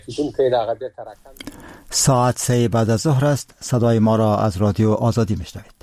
ساعت 3 بعد از ظهر است. صدای ما را از رادیو آزادی میشنوید.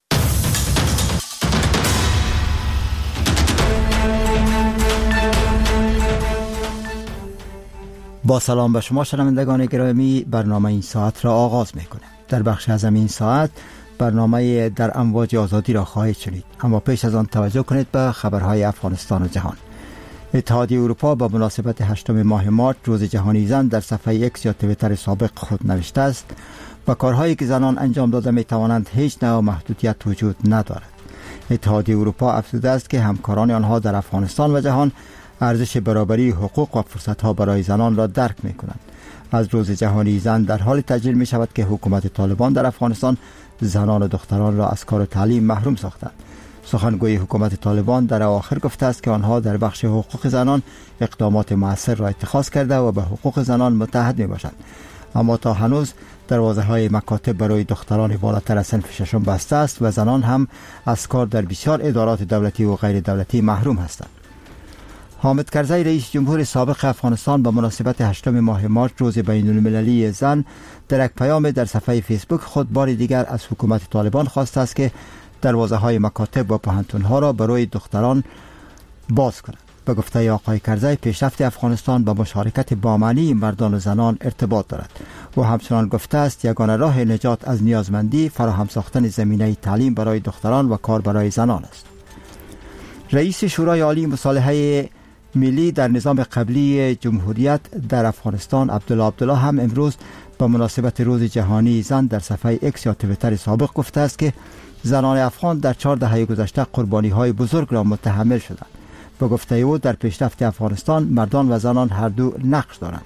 با سلام به شما شنوندگان گرامی، برنامه این ساعت را آغاز میکنیم. در بخش از این ساعت برنامه در امواج آزادی را خواهید شنید، اما پیش از آن توجه کنید به خبرهای افغانستان و جهان. اتحادیه اروپا با مناسبت 8 ماه مارچ روز جهانی زن در صفحه ایکس یا توییتر سابق خود نوشته است و کارهایی که زنان انجام داده می توانند هیچ نوع محدودیت وجود ندارد. اتحادیه اروپا افزوده است که همکاران آنها در افغانستان و جهان ارزش برابری حقوق و فرصت‌ها برای زنان را درک می‌کنند. از روز جهانی زن در حال تجلیل می‌شود که حکومت طالبان در افغانستان زنان و دختران را از کار و تعلیم محروم ساختند. سخنگوی حکومت طالبان در اواخر گفته است که آنها در بخش حقوق زنان اقدامات مؤثر را اتخاذ کرده و به حقوق زنان متحد میباشند، اما تا هنوز دروازه‌های مکاتب برای دختران بالاتر از صنف ششم بسته است و زنان هم از کار در بسیار ادارات دولتی و غیر دولتی محروم هستند. حامد کرزی رئیس جمهور سابق افغانستان به مناسبت 8 ماه مارچ روز بین‌المللی زن در یک پیام در صفحه فیسبوک خود بار دیگر از حکومت طالبان خواسته است که دروازه‌های مکاتب و پوهنتون‌ها را برای دختران باز کنند. به گفته آقای کرزی، پیشرفت افغانستان با مشارکت بامعنی مردان و زنان ارتباط دارد و همچنان گفته است یگانه راه نجات از نیازمندی فراهم ساختن زمینه تعلیم برای دختران و کار برای زنان است. رئیس شورای عالی مصالحه ملی در نظام قبلی جمهوریت در افغانستان عبدالله هم امروز به مناسبت روز جهانی زن در صفحه ایکس یا توییتر سابق گفته است که زنان افغان در 4 دهه گذشته قربانی‌های بزرگ را متحمل شدند. به گفته او در پیشرفت افغانستان مردان و زنان هر دو نقش دارند.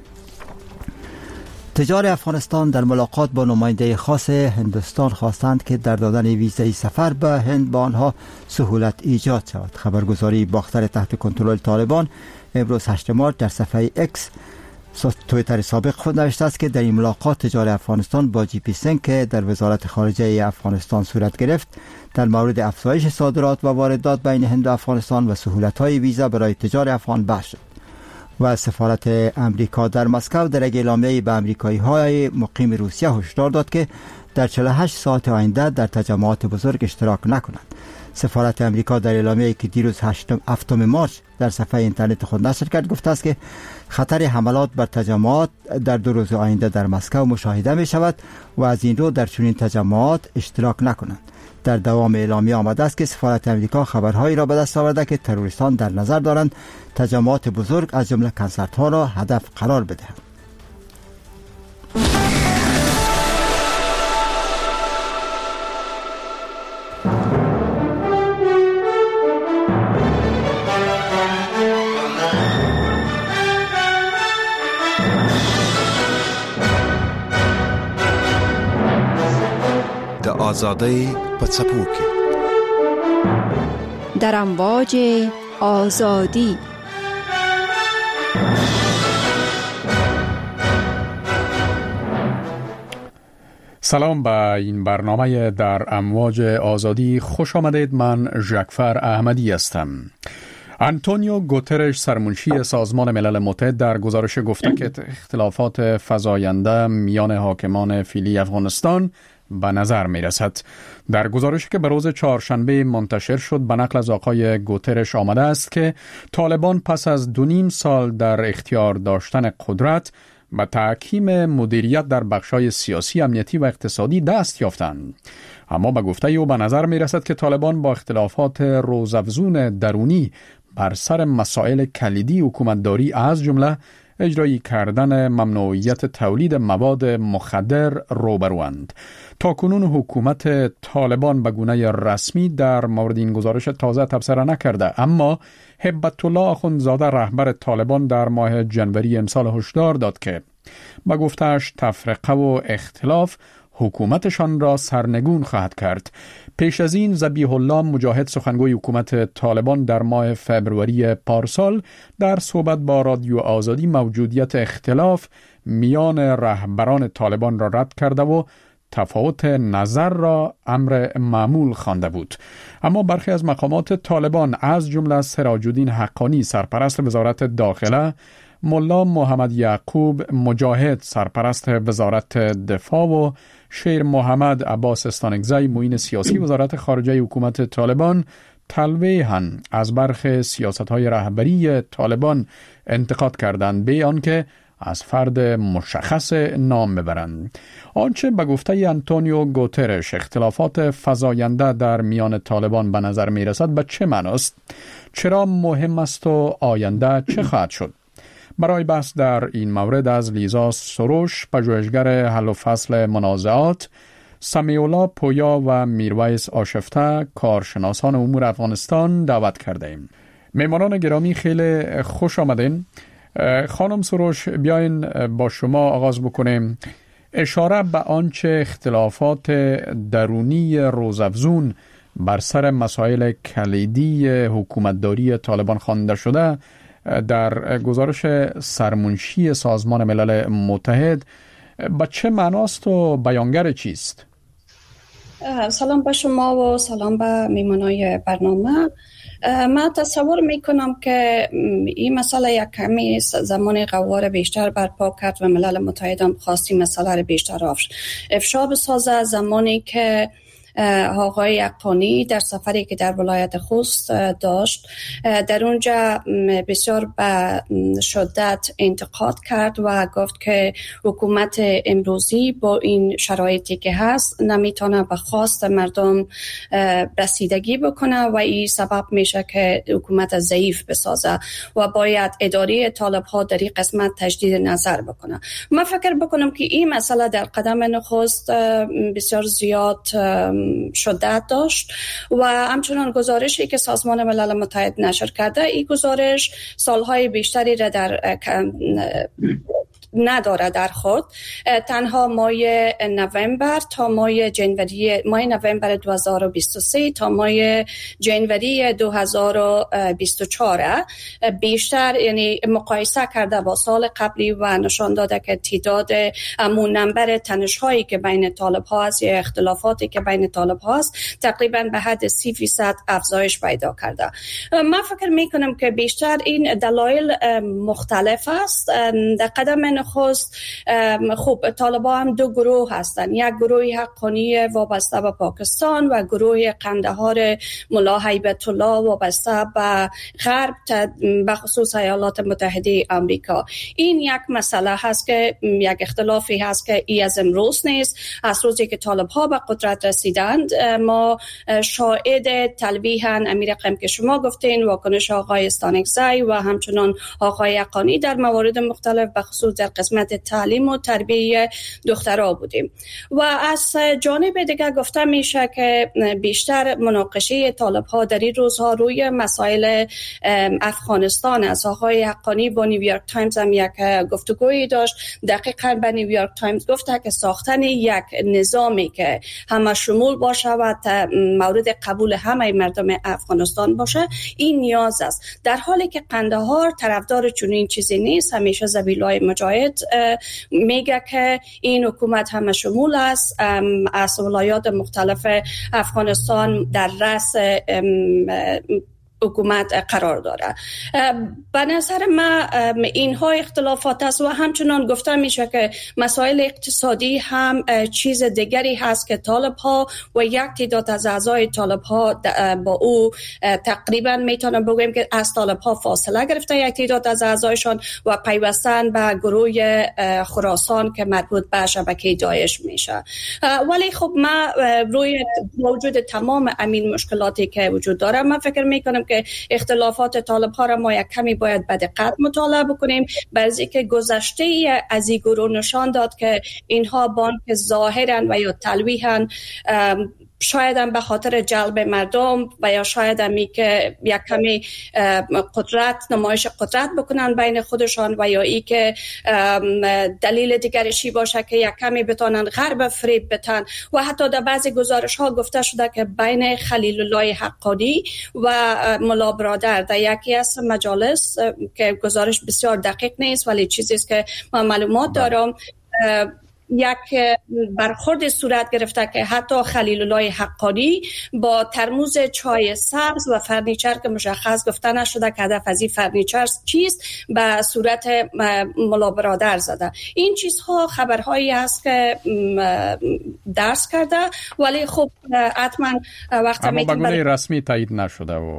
تجار افغانستان در ملاقات با نماینده خاص هندوستان خواستند که در دادن ویزای سفر به هند با آنها سهولت ایجاد شود. خبرگزاری باختر تحت کنترل طالبان امروز 8 مارچ در صفحه ایکس توییتر سابق خود نوشته است که در این ملاقات تجار افغانستان با جی پی سنگ که در وزارت خارجه افغانستان صورت گرفت در مورد افزایش صادرات و واردات بین هند و افغانستان و سهولت‌های ویزا برای تجار افغان بحث شد. و سفارت امریکا در مسکو در یک اعلامیه به امریکایی‌های مقیم روسیه هشدار داد که در 48 ساعت آینده در تجمعات بزرگ اشتراک نکنند. سفارت امریکا در اعلامیه‌ای که دیروز 7 مارچ در صفحه اینترنت خود نشر کرد گفته است که خطر حملات بر تجمعات در 2 روز آینده در مسکو مشاهده می شود و از این رو در چنین تجمعات اشتراک نکنند. در دوام اعلامیه آمده است که سفارت امریکا خبرهایی را به دست آورده که تروریستان در نظر دارند تجمعات بزرگ از جمله کنسرت‌ها را هدف قرار بدهند. آزادی پڅپوکي در امواج آزادی. سلام به این برنامه در امواج آزادی خوش آمدید. من ژکفر احمدی هستم. آنتونیو گوترش سرمنشی سازمان ملل متحد در گزارش گفته که اختلافات فزاینده میان حاکمان فعلی افغانستان به نظر می رسد. در گزارشی که به روز چهارشنبه منتشر شد به نقل از آقای گوترش آمده است که طالبان پس از 2.5 سال در اختیار داشتن قدرت به تحکیم مدیریت در بخش‌های سیاسی، امنیتی و اقتصادی دست یافتند. اما به گفته او به نظر می رسد که طالبان با اختلافات روزافزون درونی بر سر مسائل کلیدی حکومتداری از جمله اجرایی کردن ممنوعیت تولید مواد مخدر روبروند. تاکنون حکومت طالبان به گونه رسمی در مورد این گزارش تازه تبصره نکرده، اما هبت الله آخوندزاده رهبر طالبان در ماه جنوری امسال هشدار داد که به گفته‌اش تفرقه و اختلاف حکومتشان را سرنگون خواهد کرد. پیش از این ذبیح الله مجاهد سخنگوی حکومت طالبان در ماه فوریه پارسال در صحبت با رادیو آزادی موجودیت اختلاف میان رهبران طالبان را رد کرده و تفاوت نظر را امر معمول خوانده بود. اما برخی از مقامات طالبان از جمله سراج الدین حقانی سرپرست وزارت داخله ملا محمد یعقوب مجاهد سرپرست وزارت دفاع و شیر محمد عباس استانکزی معین سیاسی وزارت خارجه حکومت طالبان تلویحاً از برخی سیاست‌های رهبری طالبان انتقاد کردند به آنکه از فرد مشخص نام ببرند. آنچه به گفته آنتونیو گوترش اختلافات فزاینده در میان طالبان به نظر می رسد به چه معناست؟ چرا مهم است و آینده چه خواهد شد؟ برای بحث در این مورد از لیزا سروش، پژوهشگر حل و فصل منازعات، سمیولا پویا و میرویس آشفته، کارشناسان امور افغانستان دعوت کرده ایم. میمانان گرامی خیلی خوش آمدین. خانم سروش، بیاین با شما آغاز بکنیم. اشاره به آنچه اختلافات درونی روزافزون بر سر مسائل کلیدی حکومتداری طالبان خوانده شده در گزارش سرمنشی سازمان ملل متحد به چه معناست و بیانگر چیست؟ سلام به شما و سلام به میمانای برنامه. من تصور میکنم که این مسئله یک کمی زمان قوار بیشتر برپا کرد و ملل متحد هم خواستی مسئله رو بیشتر افشا بسازه. زمانی که آقای حقانی در سفری که در ولایت خوست داشت، در اونجا بسیار به شدت انتقاد کرد و گفت که حکومت امروزی با این شرایطی که هست نمیتونه به خواست مردم رسیدگی بکنه و این سبب میشه که حکومت ضعیف بسازه و باید اداره طالب ها در این قسمت تجدید نظر بکنه. من فکر بکنم که این مسئله در قدم نخست بسیار زیاد شدت داشت و همچنان گزارشی که سازمان ملل متحد نشر کرده، این گزارش سالهای بیشتری را در نداره در خود. تنها ماه نوامبر تا ماه نوامبر 2023 تا ماه جنوری 2024 بیشتر، یعنی مقایسه کرده با سال قبلی و نشان داده که تعداد نمبر تنش‌هایی که بین طالب ها است یا اختلافاتی که بین طالب ها است تقریبا به حد 30% افزایش پیدا کرده. من فکر میکنم که بیشتر این دلایل مختلف است. در قدم نخست خوب طالبان هم دو گروه هستند، یک گروه حقانی وابسته به پاکستان و گروه قندهار ملا هیبت الله وابسته به غرب، به خصوص ایالات متحده آمریکا. این یک مسئله هست که یک اختلافی هست که ای از امروز نیست. از روزی که طالب ها به قدرت رسیدند ما شاهد تلویحاً امیر قم که شما گفتین، واکنش آقای استانکزی و همچنان آقای حقانی در موارد مختلف به خصوص در قسمت تعلیم و تربیت دخترها بودیم. و از جانب دیگر گفته میشه که بیشتر مناقشه طالب ها در این روزها روی مسائل افغانستان است. آقای حقانی با نیویورک تایمز هم یک گفتگویی داشت. دقیقاً به نیویورک تایمز گفته که ساختن یک نظامی که همه شمول باشه و مورد قبول همه مردم افغانستان باشه این نیاز است، در حالی که قندهار طرفدار چنین چیزی نیست. همیشه ذبیح‌الله مجاهد میگه که این حکومت همه شمول است، از ولایات مختلف افغانستان در رأس حکومت قرار داره. به نظر من اینها اختلافات است و همچنان گفته میشه که مسائل اقتصادی هم چیز دیگری هست که طالب ها و یک تعداد از اعضای طالب ها با او تقریبا میتونم بگویم که از طالب ها فاصله گرفته یک تعداد از اعضایشان و پیوستن به گروه خراسان که مربوط به شبکه داعش میشه. ولی خب من روی موجود تمام امین مشکلاتی که وجود داره من فکر میکنم که اختلافات طالب ها را ما یک کمی باید به دقت مطالعه بکنیم، بعضی که گذشته از این گروه نشان داد که اینها بانک ظاهرا و یا تلویحا شاید هم به خاطر جلب مردم و یا شاید همی که یک کمی نمایش قدرت بکنن بین خودشان و یا ای که دلیل دیگرشی باشه که یک کمی بتانن غرب فریب بتن. و حتی در بعضی گزارش ها گفته شده که بین خلیل الله حقانی و ملا برادر در یکی از مجالس که گزارش بسیار دقیق نیست ولی چیزی است که من معلومات دارم، یک برخورد صورت گرفته که حتی خلیل الله حقانی با ترموز چای سبز و فرنیچر که مشخص گفته نشده که هدف از این فرنیچر چیست به صورت ملا برادر زده. این چیزها خبرهایی است که درس کرده، ولی خب حتما وقتی اما بگونه رسمی تایید نشده و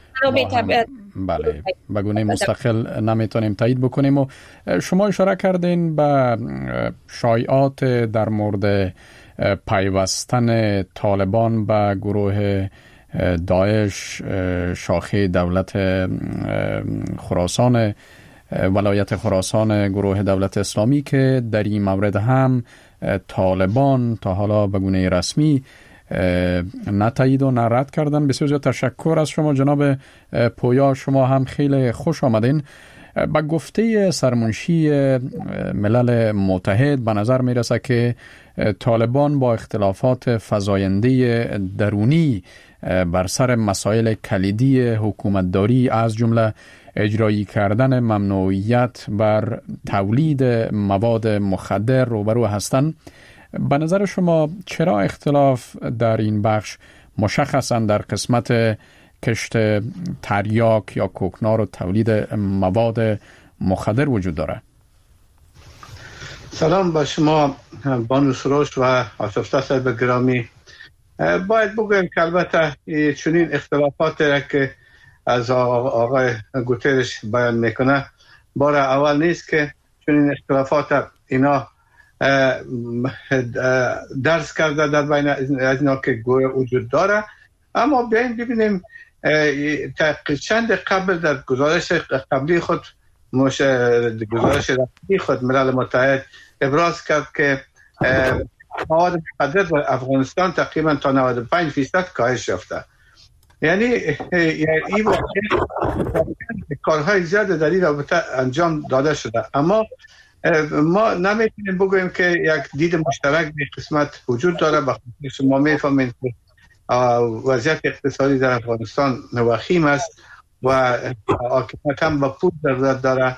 بله بگونه مستقل نمیتونیم تایید بکنیم. و شما اشاره کردین به شایعات در مورد پیوستن طالبان به گروه داعش شاخه دولت خراسان، ولایت خراسان گروه دولت اسلامی، که در این مورد هم طالبان تا حالا به گونه رسمی نه تایید و نه رد کردن. بسیار زیاد تشکر از شما جناب پویا، شما هم خیلی خوش آمدین. با گفته سرمنشی ملل متحد به نظر می رسه که طالبان با اختلافات فزاینده درونی بر سر مسائل کلیدی حکومتداری از جمله اجرایی کردن ممنوعیت بر تولید مواد مخدر روبرو هستند. به نظر شما چرا اختلاف در این بخش مشخصاً در قسمت کشت تریاک یا کوکنار و تولید مواد مخدر وجود داره؟ سلام با شما بانو سروش و آصف صاحب گرامی. باید بگویم که البته چنین اختلافات که از آقای گوترش بیان میکنه بار اول نیست که چنین اختلافات اینا درس کرده در بین از اینا که گویا وجود داره. اما بیاین ببینیم چند قبل در گزارش قبلی خود گزارش رسمی خود ملل متحد ابراز کرد که مواد مخدر در افغانستان تقریبا تا 95% کاهش یافته. یعنی این کارهای زیاد در این رابطه انجام داده شده، اما ما نمیتونیم بگوییم که یک دید مشترک به قسمت وجود داره. بخاطر شما میفهمید که وضعیت اقتصادی در افغانستان وخیم است و حکومت هم با پول ضرورت داره.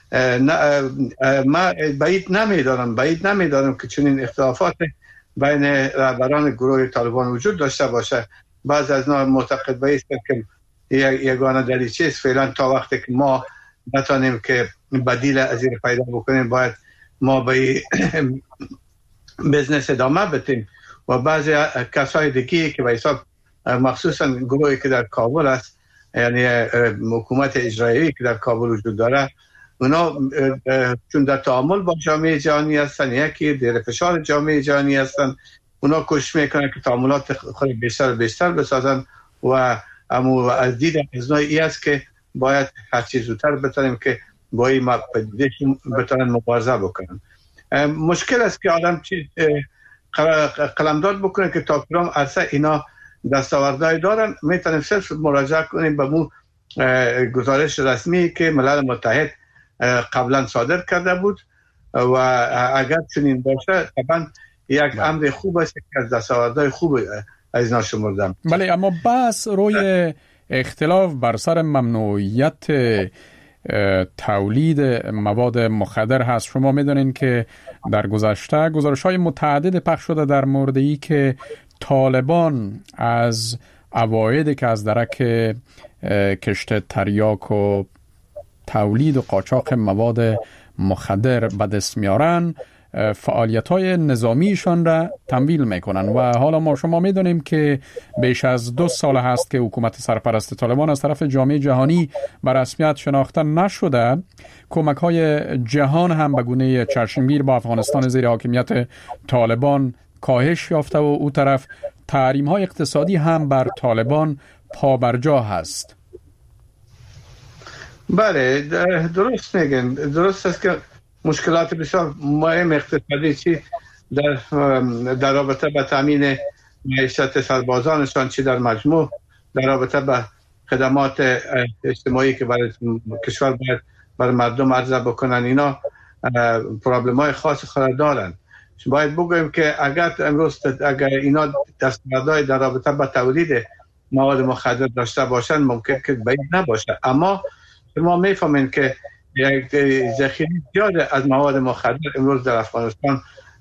ما بعید نمیدارم که چنین اختلافات بین رهبران گروه طالبان وجود داشته باشه. بعض از اینا معتقد به است که یگانه دلیل است فعلا تا وقتی که ما نتونیم که بدیل از این پیدا بکنیم باید ما به بزنس ادامه بدیم. و بعضی کسای دیگه که به حساب مخصوصا گروهی که در کابل است، یعنی حکومت اجرایی که در کابل وجود داره، اونا چون در تعامل با جامعه جهانی هستن، یکی در فشار جامعه جهانی هستن، اونا کوشش میکنن که تعاملات خود بیشتر و بیشتر بسازن و اما از دید از نوعی است که باید هر چیز زودتر بتونیم که با این بتونن مبارزه بکنن. مشکل است که آدم چیز قلمداد بکنه که تا کدام عرصه اینا دستاوردهای دارن. میتونیم صرف مراجعه کنیم به مو گزارش رسمی که ملل متحد قبلا صادر کرده بود و اگر چنین باشه طبعا یک امر خوب است که از دستاوردهای خوب از اینا شمردم. بله، اما بس روی اختلاف بر سر ممنوعیت تولید مواد مخدر هست. شما میدونین که در گذشته گزارش‌های متعدد پخش شده در مورد ای که طالبان از عوایدی که از درک کشت تریاک و تولید و قاچاق مواد مخدر به دست میارن فعالیت‌های نظامیشان را تمویل میکنن و حالا شما میدونیم که بیش از 2 سال هست که حکومت سرپرست طالبان از طرف جامعه جهانی به رسمیت شناخته نشده. کمک‌های جهان هم به گونه چشمگیر با افغانستان زیر حاکمیت طالبان کاهش یافته و او طرف تحریم‌های اقتصادی هم بر طالبان پابرجا هست. بله درست میگن. درست است که مشکلات بسیار مهم اقتصادی چی در رابطه با تامین معیشت سربازانشان چی در مجموع در رابطه با خدمات اجتماعی که برای کشور باید برای مردم عرضه بکنن، اینا پرابلم‌های خاص خود دارن. باید بگویم که اگر اینا دستاوردهای در رابطه با تولید مواد مخدر داشته باشن ممکن که بعید نباشه، اما شما میفهمین که یک ذخیره زیاد از مواد مخدر امروز در افغانستان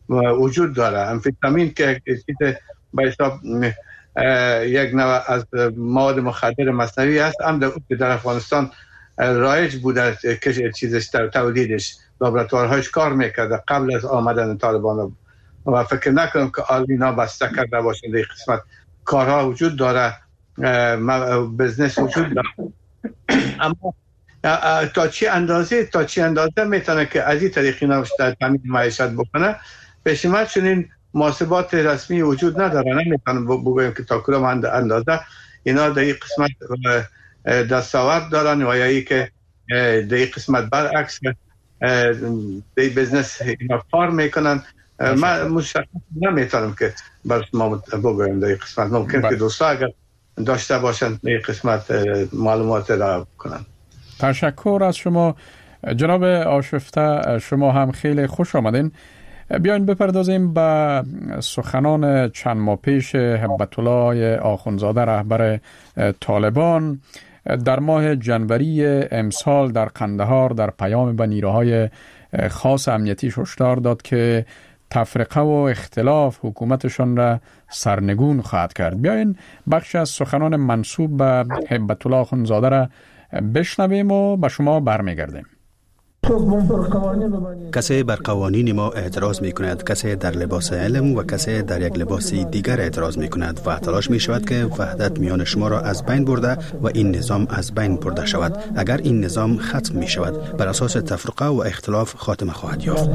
وجود داره. امفیتامین که چیز به حساب یک نوع از مواد مخدر مصنوعی است، هم در افغانستان رایج بوده که چیزش در تولیدش لابراتوارهایش کار میکرده قبل از آمدن طالبان و فکر نکنم که اینا بسته کرده باشند. در قسمت کارها وجود داره، بزنس وجود داره، اما تا چی اندازه میتونه که از این طریق اینا تامین معیشت بکنه. بشمت چنین محاسبات رسمی وجود نداره، نمیتونم بگویم که تا کدام اندازه اینا در این قسمت دستاورد دارن و یا ای که در این قسمت برعکس در بزنس اینا کار میکنن. من مشخص نمیتونم که بر شما بگویم در این قسمت. ممکن که دوستا اگر داشته باشن در این قسمت معلومات را کنن. تشکر از شما جناب آشفته، شما هم خیلی خوش آمدین. بیاین بپردازیم به سخنان چند ماه پیش هبت الله آخوندزاده رهبر طالبان در ماه جنوری امسال در قندهار در پیام به نیروهای خاص امنیتی هشدار داد که تفرقه و اختلاف حکومتشان را سرنگون خواهد کرد. بیاین بخش از سخنان منسوب به هبت الله آخوندزاده را بشنویم و به شما برمیگردیم. کسی بر قوانین ما اعتراض می کند، کسی در لباس علم و کسی در یک لباس دیگر اعتراض می کند و تلاش می شود که وحدت میان شما را از بین برده و این نظام از بین برده شود. اگر این نظام ختم می شود بر اساس تفرقه و اختلاف خاتمه خواهد یافت.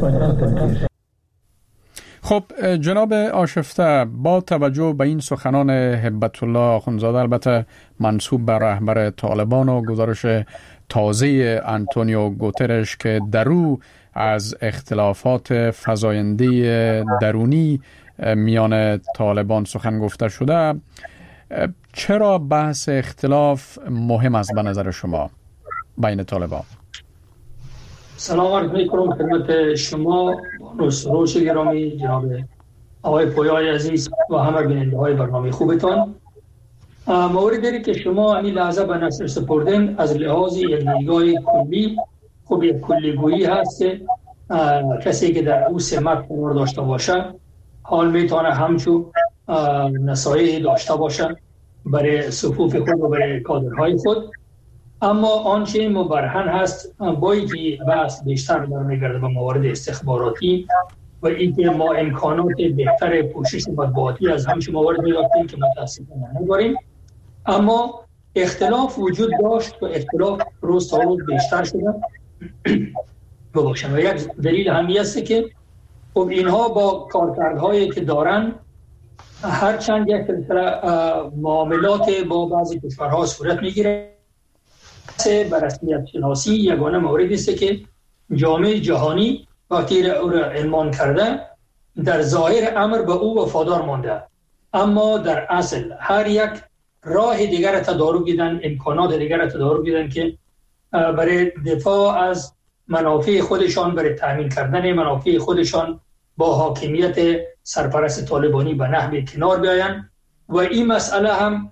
خب جناب آشفته، با توجه به این سخنان هبت الله آخوندزاده البته منسوب به رهبر طالبان و گزارش تازه آنتونیو گوترش که درو از اختلافات فزاینده درونی میان طالبان سخن گفته شده، چرا بحث اختلاف مهم است به نظر شما بین طالبان؟ سلام عرض می‌کنم خدمت شما روش گرامی، جناب آقای پویای عزیز و همه بیننده‌های برنامه خوبتان. موردی که شما همین لحظه به نشر سپردین از لحاظ یک نگاه کلی خوب یک کلیگویی هست که کسی که در او سمت قرار داشته باشه حال میتونه همچون نصایح داشته باشه برای صفوف خود و برای کادرهای خود. اما آنچه مبرهن هست بایی که بحث بیشتر برمیگرده به موارد استخباراتی و اینکه ما امکانات بهتر پوشش مطبوعاتی از همچون موارد می‌داشتیم که متاسفانه نداریم. اما اختلاف وجود داشت و اختلاف روز تا روز بیشتر شده و یک دلیل همی است که خب اینها با کارکردهایی که دارن هرچند یک معاملات با بعضی کشورها صورت میگیره به رسمیت شناسی یگانه موردی است که جامعه جهانی وقتی او را عنوان کرده در ظاهر امر به او وفادار مانده، اما در اصل هر یک راه دیگر تدارک دیدن، امکانات دیگر تدارک دیدن که برای دفاع از منافع خودشان، برای تامین کردن منافع خودشان با حاکمیت سرپرست طالبانی به نحو کنار بیاین. و این مسئله هم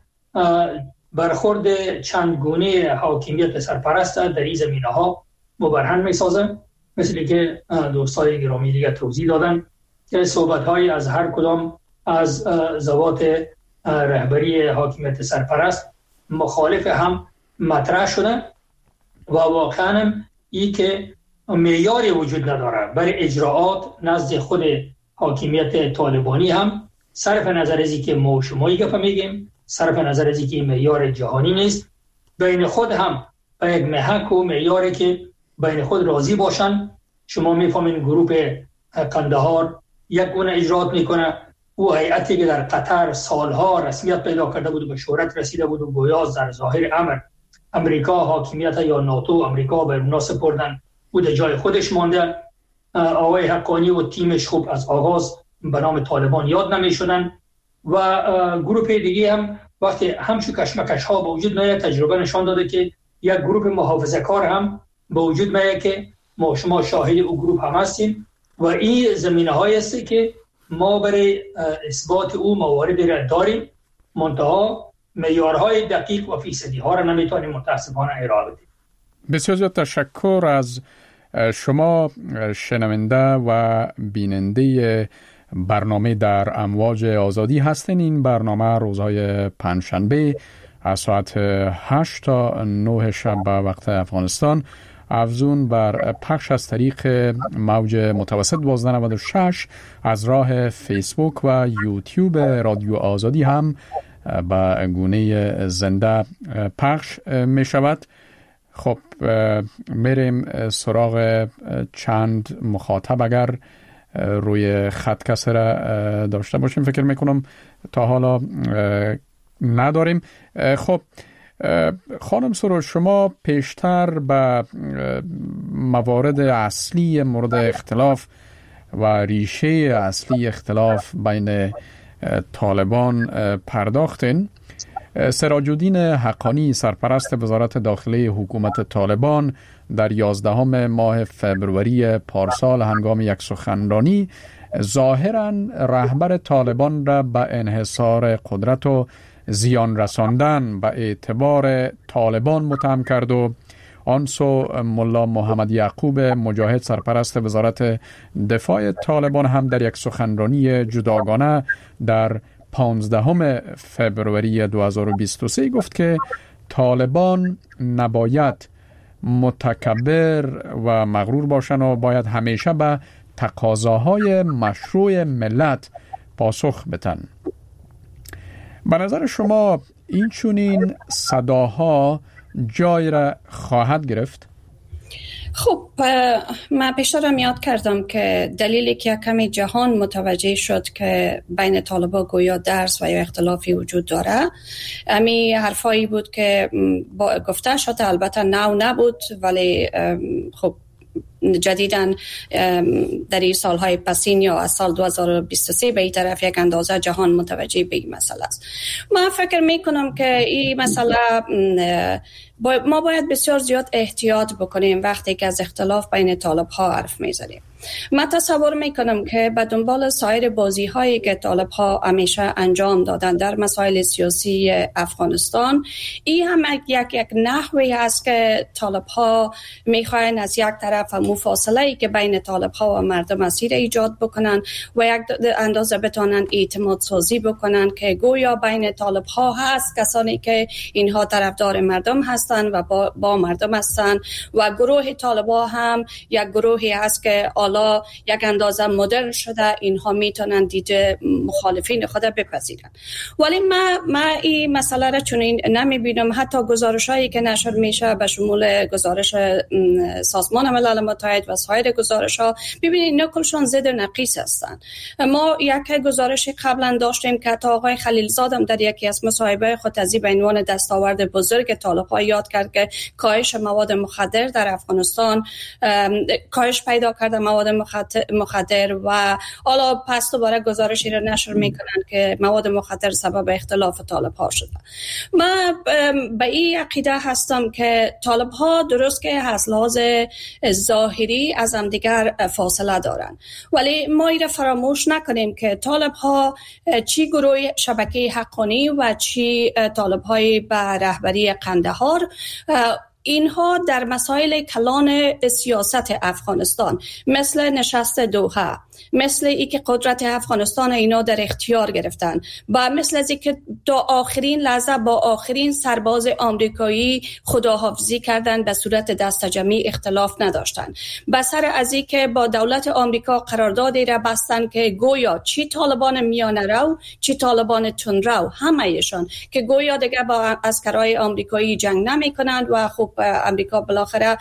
برخورد چند گونه حاکمیت سرپرست در این زمینه‌ها مبرهن می‌سازه، مثل که دوستای گرامی دیگر توضیح دادن که صحبت‌های از هر کدام از ذوات رهبری حاکمیت سرپرست مخالف هم مطرح شده و واقعاً این که معیاری وجود نداره برای اجراعات نزد خود حاکمیت طالبانی هم، صرف نظر از اینکه ما و شما گپ میگیم، صرف نظر از اینکه معیار جهانی نیست، بین خود هم به یک محک و معیاری که بین خود راضی باشن. شما میفهمین گروه قندهار یک گونه اجراعات میکنه، او هیئتی که در قطر سالها رسمیت پیدا کرده بود و به شهرت رسیده بود و گویا در ظاهر امر امریکا حاکمیت یا ناتو امریکا به اونا سپردن، او در جای خودش مانده. آقای حقانی و تیمش خوب از آغاز به نام طالبان یاد نمیشدن و گروه دیگه هم وقتی همچون کشمکش ها به وجود میاد تجربه نشان داده که یک گروه محافظه کار هم به وجود میاد که ما شما شاهد او گروه هم هستیم و این زمینه هایی است که ما برای اثبات او مواردی را داریم، منتها معیارهای دقیق و فیصدی ها را نمیتونیم متاسفانه ارائه بدیم. بسیار زیاد تشکر از شما شنونده و بیننده برنامه در امواج آزادی هستین. این برنامه روزهای پنجشنبه از ساعت 8 تا 9 شب به وقت افغانستان افزون بر پخش از طریق موج متوسط 1296 از راه فیسبوک و یوتیوب رادیو آزادی هم به گونه زنده پخش می شود. خب میریم سراغ چند مخاطب اگر روی خط کسی را داشته باشیم. فکر میکنم تا حالا نداریم. خب خانم سروش، شما پیشتر به موارد اصلی مورد اختلاف و ریشه اصلی اختلاف بین طالبان پرداختین. سراج الدین حقانی سرپرست وزارت داخلی حکومت طالبان در 11 ماه فبروری پارسال هنگام یک سخنرانی ظاهراً رهبر طالبان را به انحصار قدرت و زیان رساندن به اعتبار طالبان متهم کرد و آن سو ملا محمد یعقوب مجاهد سرپرست وزارت دفاع طالبان هم در یک سخنرانی جداگانه در 15 فبروری 2023 گفت که طالبان نباید متکبر و مغرور باشند و باید همیشه به تقاضاهای مشروع ملت پاسخ بدن. به نظر شما این چونین صداها جای را خواهد گرفت؟ خب من پیشترم یاد کردم که دلیلی که کمی جهان متوجه شد که بین طالبان گویا درس و یا اختلافی وجود داره، امی حرفایی بود که گفته شد، البته نو نبود ولی خب جدیداً در این سالهای پسین یا از سال 2023 به این طرف یک اندازه جهان متوجه به این مسئله است. من فکر میکنم که این مسئله ما باید بسیار زیاد احتیاط بکنیم وقتی که از اختلاف بین طالب ها حرف میزنیم. من تصور میکنم که به دنبال سایر بازی هایی که طالب ها همیشه انجام دادن در مسائل سیاسی افغانستان، این هم یک نحوی هست که طالب ها میخواین از یک طرف مفاصله ای که بین طالب ها و مردم مسیر ایجاد بکنن و یک اندازه بتونن اعتماد سازی بکنن که گویا بین طالب ها هست کسانی که اینها طرفدار مردم هستن و با مردم هستن و گروه طالب ها هم یک گروهی هست که حالا یک اندازه مدرن شده، اینها میتونن دیده مخالفین خود بپذیرن. ولی من این مسئله را چنین نمیبینم. حتی گزارش‌هایی که نشر میشه به شمول گزارش سازمان ملل متحد و سایر گزارش‌ها، ببینید نکلشون ضد و نقیص هستن. ما یک گزارشی قبلا داشتیم که تا آقای خلیلزاد هم در یکی از مصاحبه خود از به عنوان دستاورد بزرگ طالب‌ها یاد کرد که کاهش مواد مخدر در افغانستان کاهش پیدا کرده، مواد مخدر، و حالا پس دوباره گزارشی رو نشر میکنن که مواد مخدر سبب اختلاف طالب ها شده. من به این عقیده هستم که طالب ها درست که از لحاظ ظاهری از هم دیگر فاصله دارن، ولی ما این فراموش نکنیم که طالب ها چی گروه شبکه حقانی و چی طالب های به رهبری قندهار، اینها در مسائل کلان سیاست افغانستان مثل نشست دوحه، مثل ای که قدرت افغانستان اینا در اختیار گرفتن و مثل از ای که تا آخرین لحظه با آخرین سرباز آمریکایی خداحافظی کردن به صورت دستجمعی اختلاف نداشتن، بسر از ای که با دولت آمریکا قراردادی را بستن که گویا چی طالبان میانه رو چی طالبان تندرو همه‌شان که گویا دیگه با عسکرای آمریکایی جنگ نمی کنند و خب امریکا بالاخره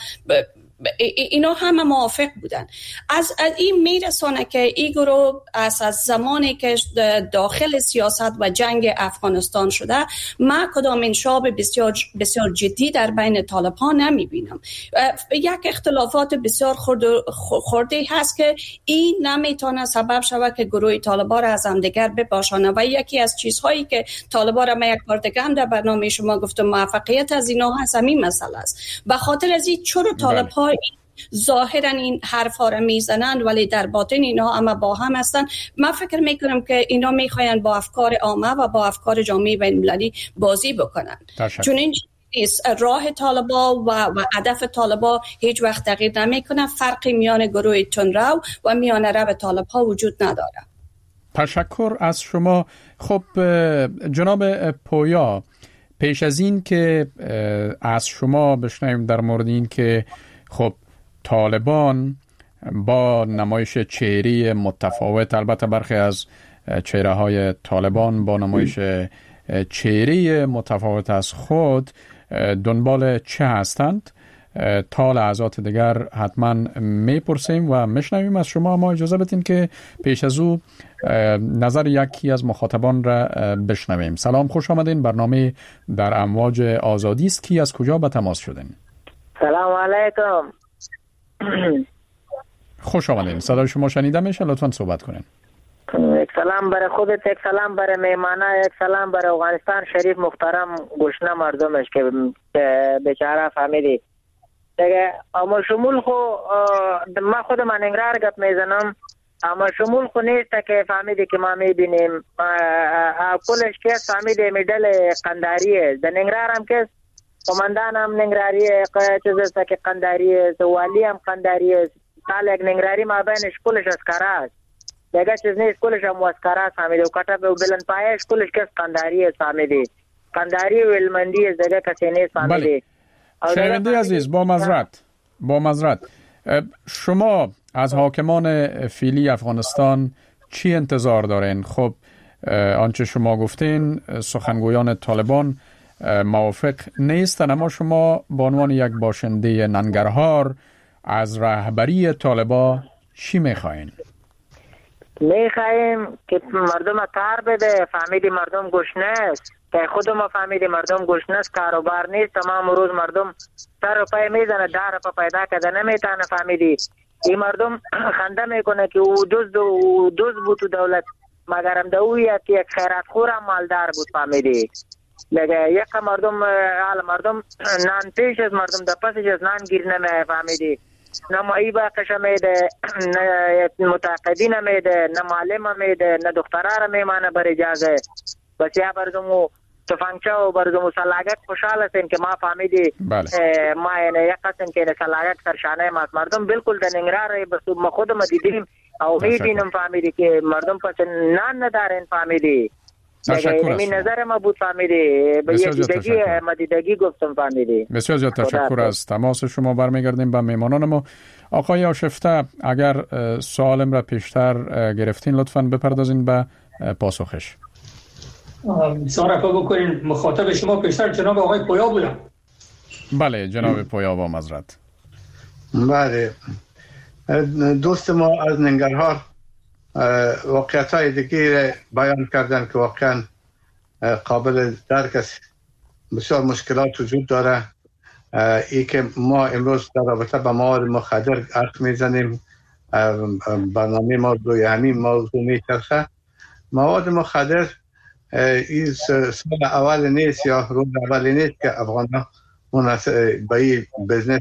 اینا همه موافق بودن. از این میرسانه که این گروه از زمانی که داخل سیاست و جنگ افغانستان شده، من کدام انشاب بسیار جدی در بین طالب ها نمی بینم. یک اختلافات بسیار خرده هست که این نمیتونه سبب شود که گروه طالبان را از هم دیگر بپاشانه و یکی از چیزهایی که طالبان را من یک بار دیگه هم در برنامه شما گفتم موفقیت از اینا هست همین مسئله است. به خاطر از این چرا طالب ها ظاهرا این حرفا را میزنند ولی در باطن اینا اما با هم هستن. من فکر میکنم که اینا میخواین با افکار عامه و با افکار جامعه بین المللی بازی بکنن. چون این نیست. راه طالبا و هدف طالبا هیچ وقت تغییر نمیکنه. فرقی میان گروه تندرو و میان رب طالبها وجود نداره. تشکر از شما. خب جناب پویا، پیش از این که از شما بشنویم در مورد این که خب طالبان با نمایش چهره متفاوت، البته برخی از چهره های طالبان با نمایش چهره متفاوت از خود دنبال چه هستند، تا لحظات دیگر حتما میپرسیم و میشنویم از شما. اما اجازه بدین که پیش از او نظر یکی از مخاطبان را بشنویم. سلام، خوش آمدین. برنامه در امواج آزادی است. کی از کجا به تماس شدین؟ سلام علیکم. خوش آمدین. صدای شما شنیده میشه، لطفا صحبت کنین. یک سلام برای خودت، یک سلام برای میمانا، یک سلام برای افغانستان شریف محترم گشنه مردمش که بیچاره فهمیدی دیگه. اما شمول خو ما خود من انگرار گپ میزنم، اما شمول خو نیست که فهمیدی که ما میبینیم کلش که فهمیدی میدل قنداریه در ننگرار هم که قماندان هم ننگراریه، چیز که قنداریه، والی هم قنداریه، سال یک ننگراری ما بینش کلش اسکاره است دیگه، چیز نیست. کلش هم اسکاره است فهمیدی و کتب و بلند پایش کلش که قنداریه فهمیدی، قنداری و علمندی است دیگه، کسی نیست فهمیدی. شنونده عزیز، با معذرت شما از حاکمان فعلی افغانستان چی انتظار دارین؟ خب آنچه شما گفتین سخنگویان طالبان موافق نیستن، اما شما به عنوان یک باشنده ننگرهار از رهبری طالبان چی میخواین؟ میخوایم که مردم کار بده. فهمیدی مردم گشنه است، که خود ما فهمیدی مردم گشنه است، کاروبار نیست، تمام روز مردم سر و پای میزنه، 10 روپیه پیدا کرده نمیتونه. فهمیدی این مردم خنده میکنه که او دوز بود تو دولت، مگر هم دویه که یک خیرات خور هم مالدار بود. فهمیدی لگه یک مردم نان پیش از مردم در پسش از نان گیر نمیه. فهمیدی نه مایی باقش میده، نه متعقدین میده، نه معلم میده، نه دخترها میمانه بر اجازه. بس یا برزمو تفنگچه و برزمو سلاگت خوشحال هستیم که ما فهمیدی ما یعنی یک قسم که سلاگت سرشانه ماست. مردم بالکل در ننگرار بس ما خودم دیدیم او میبینم فهمیدی که مردم پس نان ندارن. فهمیدی این نظر ما بود. فهمیدی به یک دیدگی گفتم. فهمیدی بسیار زیاد تشکر از تماس شما. برمیگردیم به میمانان ما. آقای آشفته، اگر سوالم را پیشتر گرفتین لطفاً بپردازین به پاسخش. بسیار عفو بکنین، مخاطب شما پیشتر جناب آقای پویا بودم. بله جناب پویا، با معذرت. بله دوست ما از ننگرهار واقعیت‌های دیگه بیان کردن که واقعا قابل درک است. بسیار مشکلات وجود داره. ای که ما امروز در رابطه با مواد مخدر حرف میزنیم، برنامه ما روی همین موضوع میچرخه. مواد مخدر این سال اول نیست یا روز اول نیست که افغان‌ها با این بزنس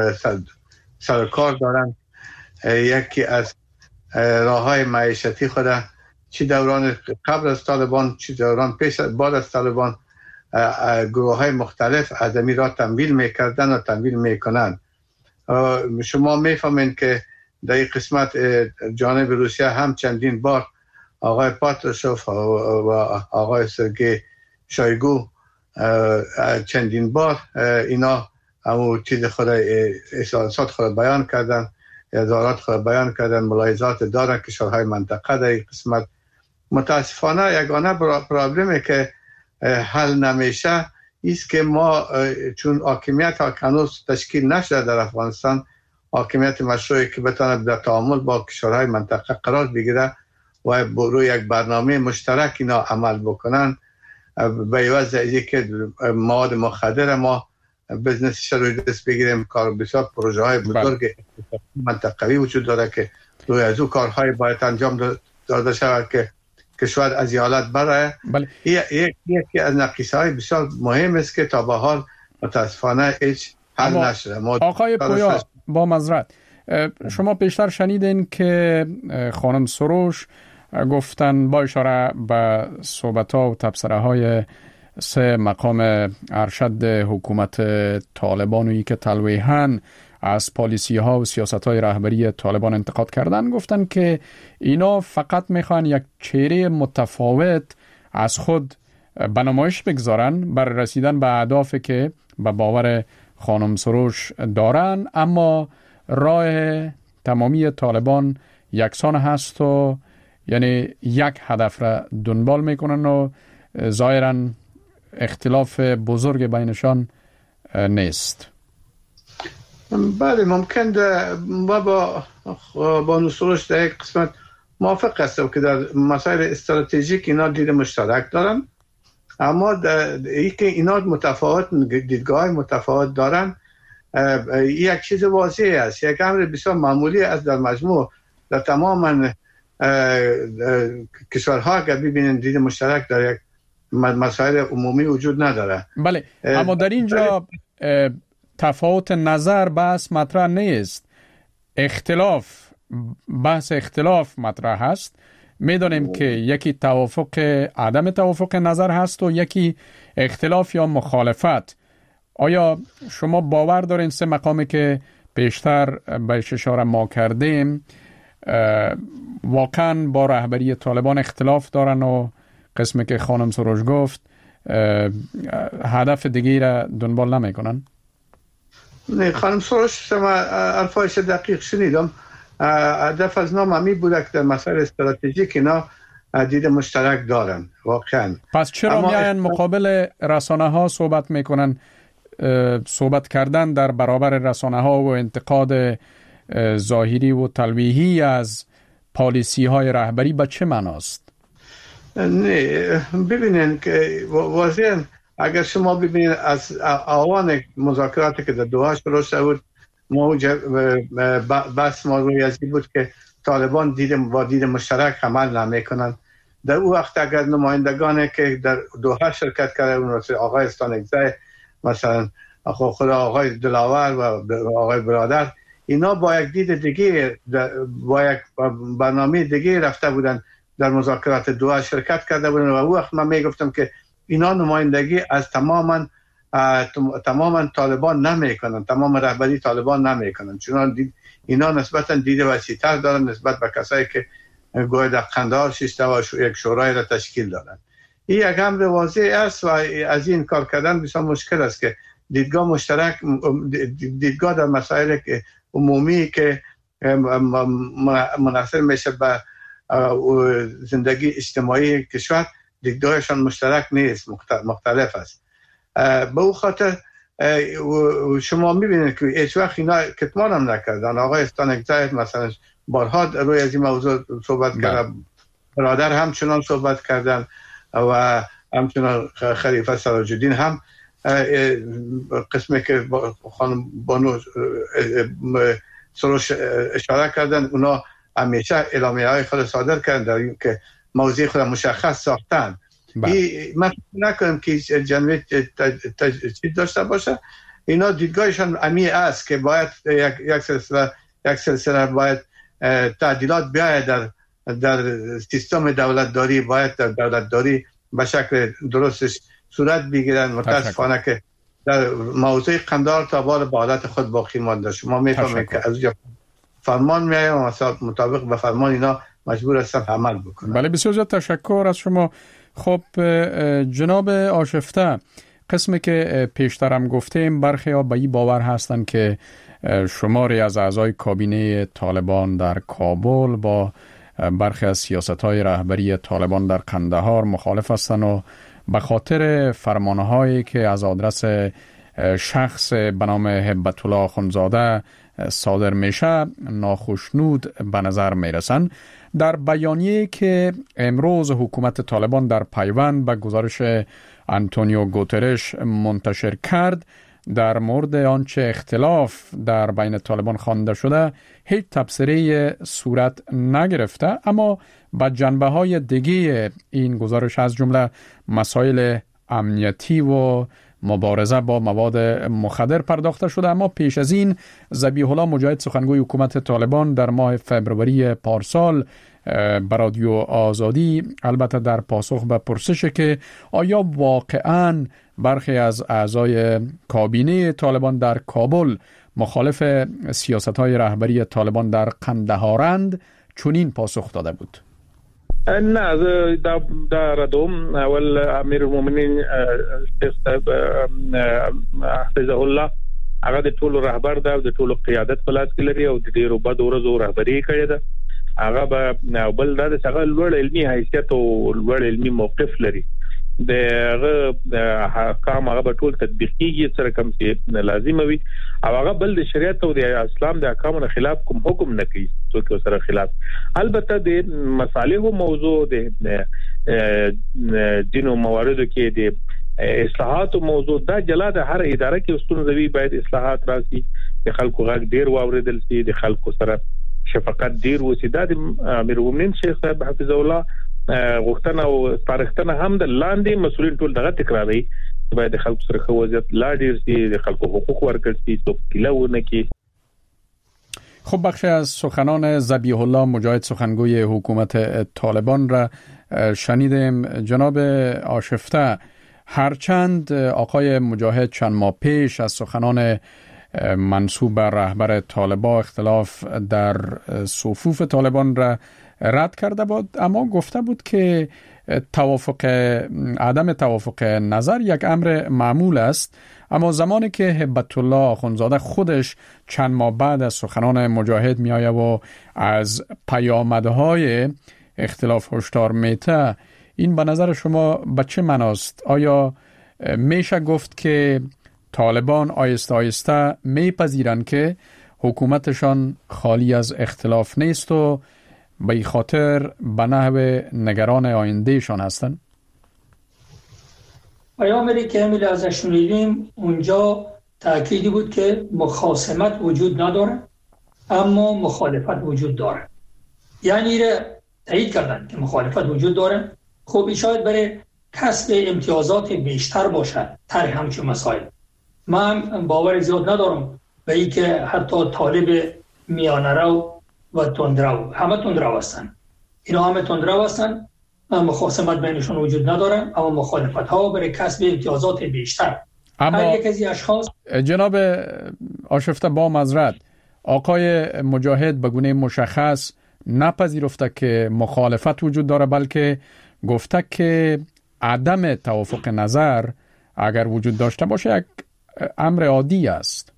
سرکار دارن. یکی از راه های معیشتی خود چی دوران قبل از طالبان چی دوران پیش بعد از طالبان گروه های مختلف از امی را تمویل میکردن و تمویل میکنن. شما میفهمین که در این قسمت جانب روسیه هم چندین بار آقای پاتروشوف و آقای سرگی شایگو چندین بار اینا همو چیز خود احساسات خود بیان کردن، اظهارات خود بیان کردن، ملاحظات دارن کشورهای منطقه در این قسمت. متاسفانه یگانه پرابلمی که حل نمیشه ایست که ما چون حاکمیت هنوز تشکیل نشده در افغانستان، حاکمیت مشروعی که بتونه در تعامل با کشورهای منطقه قرار بگیره و روی یک برنامه مشترک اینا عمل بکنن، به عوض اینکه که مواد مخدر ما بزنسش روی دست بگیریم. کار بسیار پروژه های بزرگ منطقوی وجود داره که روی از او کارهای باید انجام داده شود که کشور از این حالت بره. یکی از نقیصه های بسیار مهم است که تا به حال متاسفانه هیچ حل نشده. آقای پویا، با معذرت، شما پیشتر شنیدین که خانم سروش گفتن با اشاره به صحبت‌ها و تبصره‌های سه مقام ارشد حکومت طالبان که تلویحاً از پالیسی ها و سیاست های رهبری طالبان انتقاد کردن، گفتن که اینا فقط میخوان یک چهره متفاوت از خود به نمایش بگذارن بر رسیدن به اهدافی که به باور خانم سروش دارن، اما راه تمامی طالبان یکسان هست و یعنی یک هدف را دنبال میکنن و ظاهراً اختلاف بزرگ بینشان نیست. بله، ممکن ما با بانو سروش در یک قسمت موافق هستم که در مسائل استراتژیک اینا دید مشترک دارن، اما ای که اینا دیدگاه متفاوت دارن یک چیز واضحی است، یک امر بسیار معمولی است در مجموع در تمام کشورها. اگر ببینن دید مشترک در یک مسائل عمومی وجود نداره. بله، اما در اینجا تفاوت نظر بحث مطرح نیست، بحث اختلاف مطرح هست. میدانیم که یکی عدم توافق نظر هست و یکی اختلاف یا مخالفت. آیا شما باور دارین سه مقامی که پیشتر بهش اشاره ما کردیم واقعا با رهبری طالبان اختلاف دارن و قسمی که خانم سروش گفت هدف دیگه را دنبال نمی کنن؟ نه، خانم سروش الفایش دقیق شنیدم. هدف از نام همی بوده که در مسائل استراتژیک اینا دید مشترک دارن واقعا. پس چرا میاین مقابل رسانه ها صحبت میکنن؟ صحبت کردن در برابر رسانه ها و انتقاد ظاهری و تلویحی از پالیسی های رهبری به چه معناست؟ نه، ببینین که واضحاً اگر شما ببینید از آوان مذاکراتی که در دوحه شروع شده بود، بحث موضوعی از این بود که طالبان دید مشترک عمل نمیکنن. در او وقت اگر نمایندگانی که در دوحه شرکت کرده اون آقای استانگزی، مثلا خود آقای دلاور و آقای برادر، اینا با یک دید دیگه با یک برنامه دیگه رفته بودن در مذاکرات دوحه شرکت کرده بودن و او وقت من میگفتم که اینا نمایندگی از تماما طالبان نمیکنن، تمام رهبری طالبان نمیکنن، چون اینا نسبتا دید وسیع‌تر دارن نسبت به کسایی که گویا در قندهار شیشته و یک شورای را تشکیل دادن. این یک امر واضح است و از این کار کردن بسیار مشکل است که دیدگاه مشترک، دیدگاه در مسائل عمومی که منحصر میشه به زندگی اجتماعی کشور، دیدگاهشان مشترک نیست، مختلف است. به او خاطر شما میبینید که هیچ وقت اینا کتمان هم نکردن. آقای استانگزی مثلا بارها روی از این موضوع صحبت کردن، برادر همچنان صحبت کردن و همچنان خلیفه سراج الدین هم قسمی که خانم بانو سروش اشاره کردن، اونا همیشه اعلامیه های خود صادر کردن که موضوع خود مشخص ساختن. من نکنم که جنبه چیز داشته باشه. اینا دیدگاهشان امی است که باید یک سلسله باید تعدیلات بیاید در سیستم دولتداری، باید در دولتداری به شکل درستش صورت بگیرن. متاسفانه که در موضوع قندهار تا بال به حالت خود باقی مانده. شما میفهمید که از اونجا فرمان میایه و مطابق به فرمان اینا مجبور هستن عمل بکنن. بله، بسیار زیاد تشکر از شما. خب جناب آشفته، قسمی که پیشترم گفتیم برخی ها به این باور هستند که شماری از اعضای کابینه طالبان در کابل با برخی از سیاست‌های رهبری طالبان در قندهار مخالف هستند و به خاطر فرمانهایی که از آدرس شخص به نام هبت الله آخوندزاده صادر میشه ناخشنود به نظر میرسن. در بیانیه که امروز حکومت طالبان در پیوند به گزارش آنتونیو گوترش منتشر کرد، در مورد آنچه اختلاف در بین طالبان خوانده شده هیچ تبصره صورت نگرفته، اما با جنبه‌های دیگه این گزارش از جمله مسائل امنیتی و مبارزه با مواد مخدر پرداخته شده. اما پیش از این ذبیح الله مجاهد سخنگوی حکومت طالبان در ماه فوریه پارسال به رادیو آزادی، البته در پاسخ به پرسش که آیا واقعاً برخی از اعضای کابینه طالبان در کابل مخالف سیاست‌های رهبری طالبان در قندهارند، چنین پاسخ داده بود: نه، در دوم اول امیر المؤمنین حفظه الله هغه د ټولو رهبر ده او د ټولو قیادت په لاس کې لري او د ډیرو بد ورځو رهبری کړې ده. هغه به بل د څنګه لوړ علمي حیثیت او لوړ علمي موقف لري. دغه احکام هغه به ټول تطبیق کیږي سره کوم چې لازم وي او هغه بل د شریعت او د اسلام د احکامو خلاف کوم حکم نه کوي څوک سره خلاف. البته د مصالحو موضوع د دینو مواردو کې د اصلاحات او موضوع دا جلا ده. هر اداره کې ستونزوي باید اصلاحات راشي، د خلکو غږ ډیر واوریدل شي، د خلکو سره شفقت ډیر وسی. دا د امیر المؤمنین شیخ صاحب حفظه الله غوښتنه او پارښتنه هم د لاندې مسؤلین ټول دغه تکراري باید د خلکو سره خو وضعیت لا ډیر شي، د خلکو حقوق ورکړي شي، څوک کیلونه کی. خب بخشی از سخنان ذبیح الله مجاهد سخنگوی حکومت طالبان را شنیدیم. جناب آشفته، هرچند آقای مجاهد چند ماه پیش از سخنان منسوب به رهبر طالبان اختلاف در صفوف طالبان را رد کرده بود، اما گفته بود که عدم توافق نظر یک امر معمول است. اما زمانی که هبت الله آخوندزاده خودش چند ماه بعد از سخنان مجاهد می آید و از پیامدهای اختلاف هشدار میته، این به نظر شما به چه معناست؟ آیا میشه گفت که طالبان آیسته آیسته میپذیرند که حکومتشان خالی از اختلاف نیست و به این خاطر به نحو نگران آیندهشان هستند؟ پیامی که همین ازش شنیدیم اونجا تأکیدی بود که مخاصمت وجود نداره اما مخالفت وجود داره. یعنی تایید کردن که مخالفت وجود داره. خب شاید برای کسب امتیازات بیشتر باشه طرح همچون مسائل. من باور زیاد ندارم به این که حتی طالب میانرو و تندرو، همه تندرو هستن، اینا همه تندرو هستن، مخاصمت بینشون وجود نداره اما مخالفت ها برای کسب امتیازات بیشتر. اما هر یک از اشخاص جناب آشفته با معذرت، آقای مجاهد به گونه مشخص نپذیرفته که مخالفت وجود داره، بلکه گفته که عدم توافق نظر اگر وجود داشته باشه یک امر عادی است.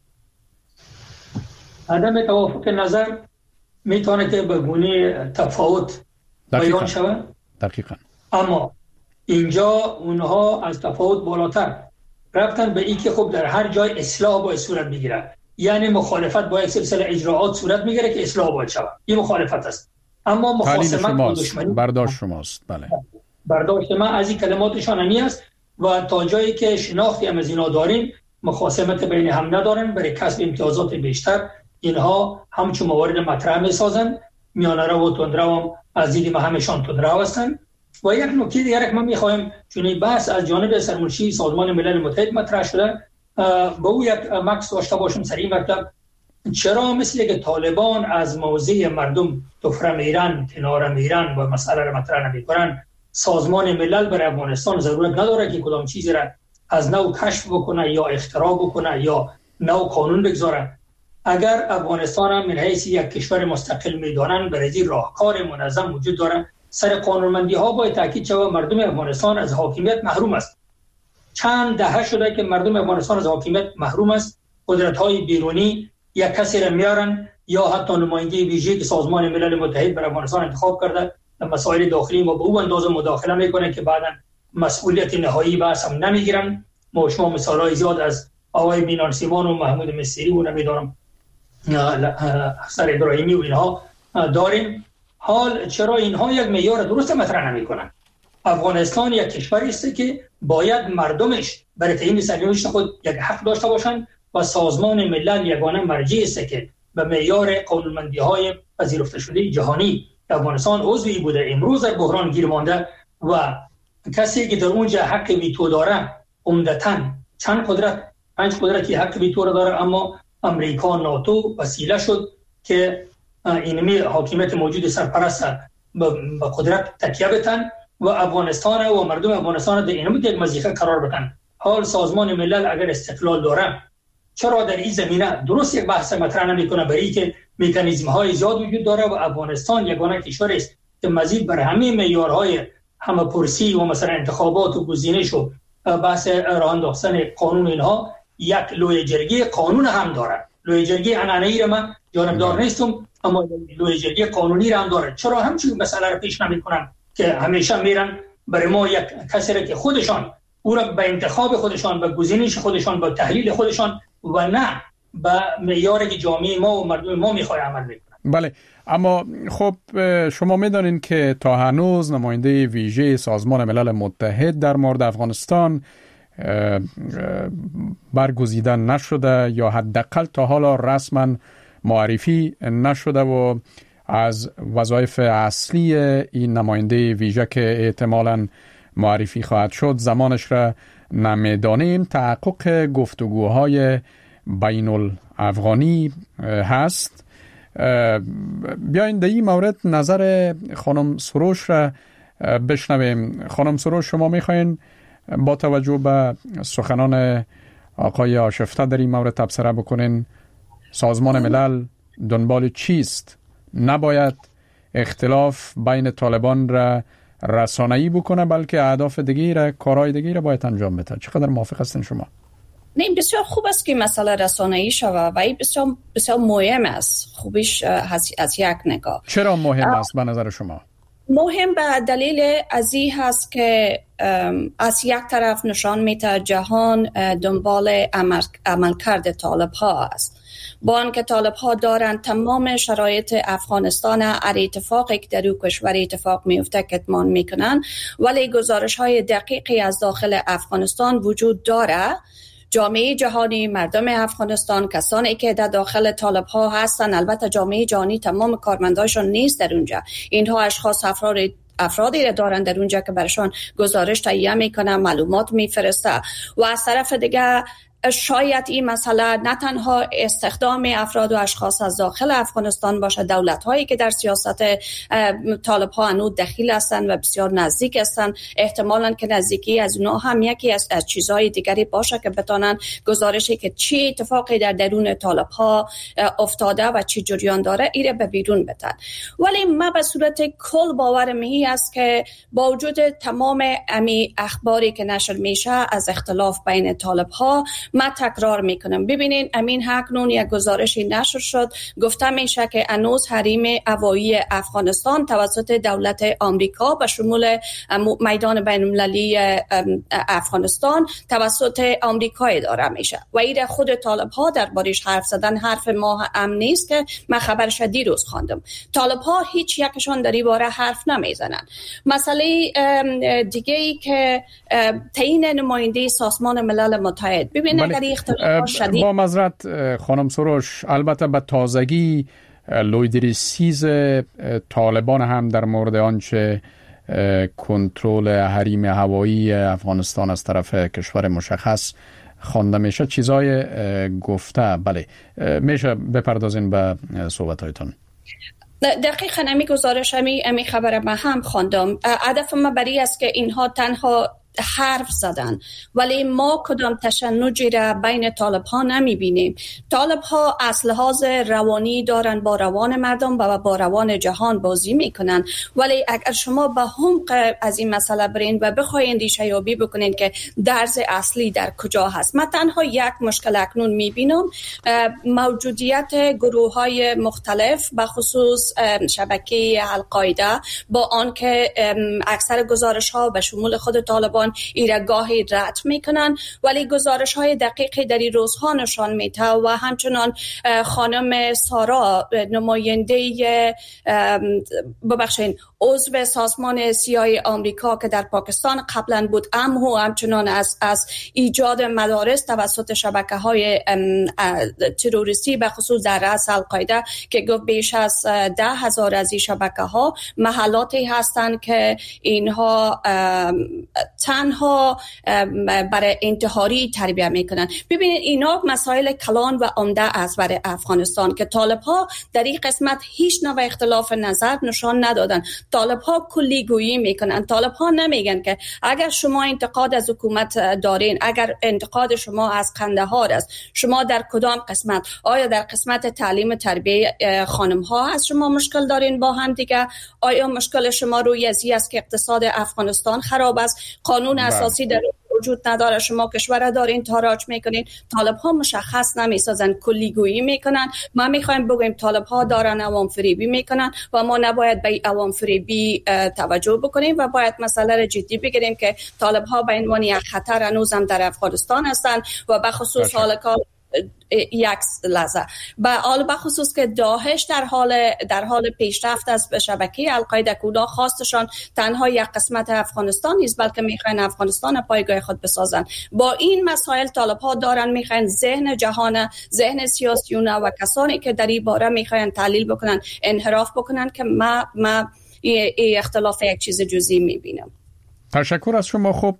عدم توافق نظر میتونه که به گونه تفاوت بیان شود. دقیقاً. اما اینجا اونها از تفاوت بالاتر رفتن به این که خب در هر جای اصلاح باید صورت بگیره. یعنی مخالفت با یک سلسله اجراعات صورت میگیره که اصلاح باید شود. این مخالفت است. اما مخاصمت و دشمنی برداشت شماست. بله. برداشت من از این کلماتشان همی است و تا جایی که شناختی هم از اینا داریم مخاصمت بین هم ندارن برای کسب امتیازات بیشتر. اینها همچون موارد مطرح میسازن. میانرو و تندرو هم از دید ما همشان تندرو هستن. و یک نکته دیگر که ما میخوایم، چون این بحث از جانب سرمنشی سازمان ملل متحد مطرح شده، با او یک مکس داشته باشم سر این مطلب. چرا مثل که طالبان از موضع مردم تفره میرن، کنار میرن و مسئله را مطرح نمیکنن، سازمان ملل برای افغانستان ضرورت نداره که کدام چیزی را از نو کشف بکنه یا اختراع بکنه یا نو قانون بگذاره. اگر افغانستان هم من حیث یک کشور مستقل میدانن، برای راهکار منظم وجود داره. سر قانونمندی ها باید تاکید شود. مردم افغانستان از حاکمیت محروم است. چند دهه شده که مردم افغانستان از حاکمیت محروم است. قدرت های بیرونی یک کسی را میارن یا حتی نماینده ویژه‌ای که سازمان ملل متحد بر افغانستان انتخاب کرده در مسائل داخلی ما به او اندازه مداخله میکنه که بعدا مسئولیت نهایی بحث هم نمیگیرن. ما شما مثالای زیاد از آقای مینان سیمان و محمود مصری و نمیدونم سر ابراهیمی و اینها داریم. حال چرا اینها یک معیار درست مطرح نمیکنن؟ افغانستان یک کشوری است که باید مردمش برای تعیین سرنوشت خود یک حق داشته باشند و سازمان ملل یگانه مرجعی است که به معیار قانونمندی‌های پذیرفته شده جهانی افغانستان عضوی بوده، امروز در بحران گیر مانده و کسی که در اونجا حق ویتو داره عمدتاً چند قدرت 5 قدرت یک ویتو داره، اما امریکا ناتو وسیله شد که اینمی حاکمیت موجود سرپرست به قدرت تکیه بتن و افغانستان و مردم افغانستان در اینمی یک وظیفه قرار بدن. حال سازمان ملل اگر استقلال داره، چرا در این زمینه درست یک بحث مطرح نمیکنه؟ برای که مکانیزم های زیاد وجود داره و افغانستان یگانه کشور است که مزید بر همه معیارهای همه‌پرسی و مثلا انتخابات و گزینش و بحث راه انداختن قانون اینها یک لوی جرگه قانون هم داره. لوی جرگه عنعنه‌ای را من جانبدار نیستم، اما لوی جرگه قانونی را هم داره. چرا همچین مسئله را پیش نمیکنن که همیشه میرن برای ما یک کسی را که خودشان او را به انتخاب خودشان، به گزینش خودشان، به تحلیل خودشان و نه به معیاری که جامعه ما و مردم ما میخواد عمل بکنن. بله، اما خب شما میدانین که تا هنوز نماینده ویژه سازمان ملل متحد در مورد افغانستان برگزیده نشده یا حداقل تا حالا رسما معرفی نشده و از وظایف اصلی این نماینده ویژه که احتمالاً معرفی خواهد شد زمانش را نمیدانیم. تحقق گفتگوهای بین الافغانی هست. بیاین در این مورد نظر خانم سروش را بشنویم. خانم سروش، شما میخواین با توجه به سخنان آقای آشفته در این مورد تبصره بکنین سازمان ملل دنبال چیست؟ نباید اختلاف بین طالبان را رسانه‌ای بکنه، بلکه اهداف دیگه را، کارهای دیگه را باید انجام بده. چقدر موافق هستین شما؟ نه، بسیار خوب است که مسئله رسانه‌ای شود و این بسیار مهم است. خوبیش از یک نگاه. چرا مهم است به نظر شما؟ مهم به دلیل ازی هست که از یک طرف نشان میده جهان دنبال عملکرد طالب ها است. با آنکه طالب ها دارند تمام شرایط افغانستان هر اتفاقی که در او کشور اتفاق میفته کتمان میکنن، ولی گزارش های دقیقی از داخل افغانستان وجود داره. جامعه جهانی، مردم افغانستان، کسانی که در داخل طالب ها هستن، البته جامعه جهانی تمام کارمنداشون نیست در اونجا، اینها اشخاص افرادی را دارن در اونجا که برشان گزارش تهیه میکنن، معلومات میفرسته و از طرف دیگه شاید این مسئله نه تنها استخدام افراد و اشخاص از داخل افغانستان باشه، دولت‌هایی که در سیاست طالب‌ها هنوز دخیل هستند و بسیار نزدیک هستند، احتمالاً که نزدیکی از اونها هم یکی از چیزهای دیگری باشه که بتونن گزارشی که چی اتفاقی در درون طالب‌ها افتاده و چی جریان داره ایره به بیرون بدن. ولی ما به صورت کل باورم این است که با وجود تمام امی اخباری که نشر میشه از اختلاف بین طالب‌ها، ما تکرار میکنم، ببینین امین هکنون یک گزارشی نشر شد، گفته میشه که هنوز حریم هوایی افغانستان توسط دولت آمریکا به شمول میدان بین المللی افغانستان توسط آمریکا اداره میشه و این خود طالب ها دربارش حرف زدن. حرف ما هم نیست که من خبرش دیروز خواندم. طالب ها هیچ یکشان در این باره حرف نمیزنن. مسئله دیگه ای که تعیین نماینده سازمان ملل متحد، ببینید با معذرت خانم سروش، البته به تازگی لویدریسیز طالبان هم در مورد آنچه کنترل حریم هوایی افغانستان از طرف کشور مشخص خوانده میشه چیزای گفته. بله، میشه بپردازین به صحبت‌هایتون؟ دقیقاً امی گزارش امی خبر ما هم خواندم. هدف ما برای است که اینها تنها حرف زدن ولی ما کدام تشنجی را بین طالب ها نمی بینیم. طالب ها از لحاظ روانی دارن با روان مردم و با روان جهان بازی می کنن، ولی اگر شما به عمق از این مسئله برین و بخواین ریشه یابی بکنین که درز اصلی در کجا هست، من تنها یک مشکل اکنون می بینم، موجودیت گروه های مختلف به خصوص شبکه القاعده، با آن که اکثر گزارش ها به شمول خود طالبان ایره گاهی رد میکنن، ولی گزارش های دقیقی در این روزها نشان میده و همچنان خانم سارا نماینده عضو سازمان سیاسی آمریکا که در پاکستان قبلا بود، همچنان از ایجاد مدارس توسط شبکه‌های تروریستی به خصوص در رأس القاعده که گفت بیش از 10,000 از این شبکه‌ها محلاتی هستند که اینها تنها برای انتحاری تربیت میکنن. ببینید اینا مسائل کلان و عمده است برای افغانستان که طالب‌ها در این قسمت هیچ نوع اختلاف نظر نشان ندادن. طالب‌ها کلی گویی میکنن. طالب‌ها نمیگن که اگر شما انتقاد از حکومت دارین، اگر انتقاد شما از قندهار است، شما در کدام قسمت؟ آیا در قسمت تعلیم تربیت خانم‌ها از شما مشکل دارین با هم دیگه؟ آیا مشکل شما روی ازی است که اقتصاد افغانستان خراب است، قانون اساسی در وجود نداره، شما کشور دارین تاراج میکنین؟ طالب ها مشخص نمیسازن، کلیگویی میکنن. ما میخوایم بگویم طالب ها دارن عوام فریبی میکنن و ما نباید به عوام فریبی توجه بکنیم و باید مسئله را جدی بگیریم که طالب ها به عنوان یک خطر هنوزم در افغانستان هستن و به خصوص حال یک لحظه به خصوص که داعش در حال پیشرفت از شبکه القاعده کودا خواستشان تنها یک قسمت افغانستان نیست بلکه میخواین افغانستان پایگاه خود بسازن. با این مسائل طالب ها دارن میخواین ذهن جهان، ذهن سیاسیون و کسانی که در این باره میخواین تحلیل بکنن انحراف بکنن که ما اختلاف یک چیز جزئی میبینم. تشکر از شما. خب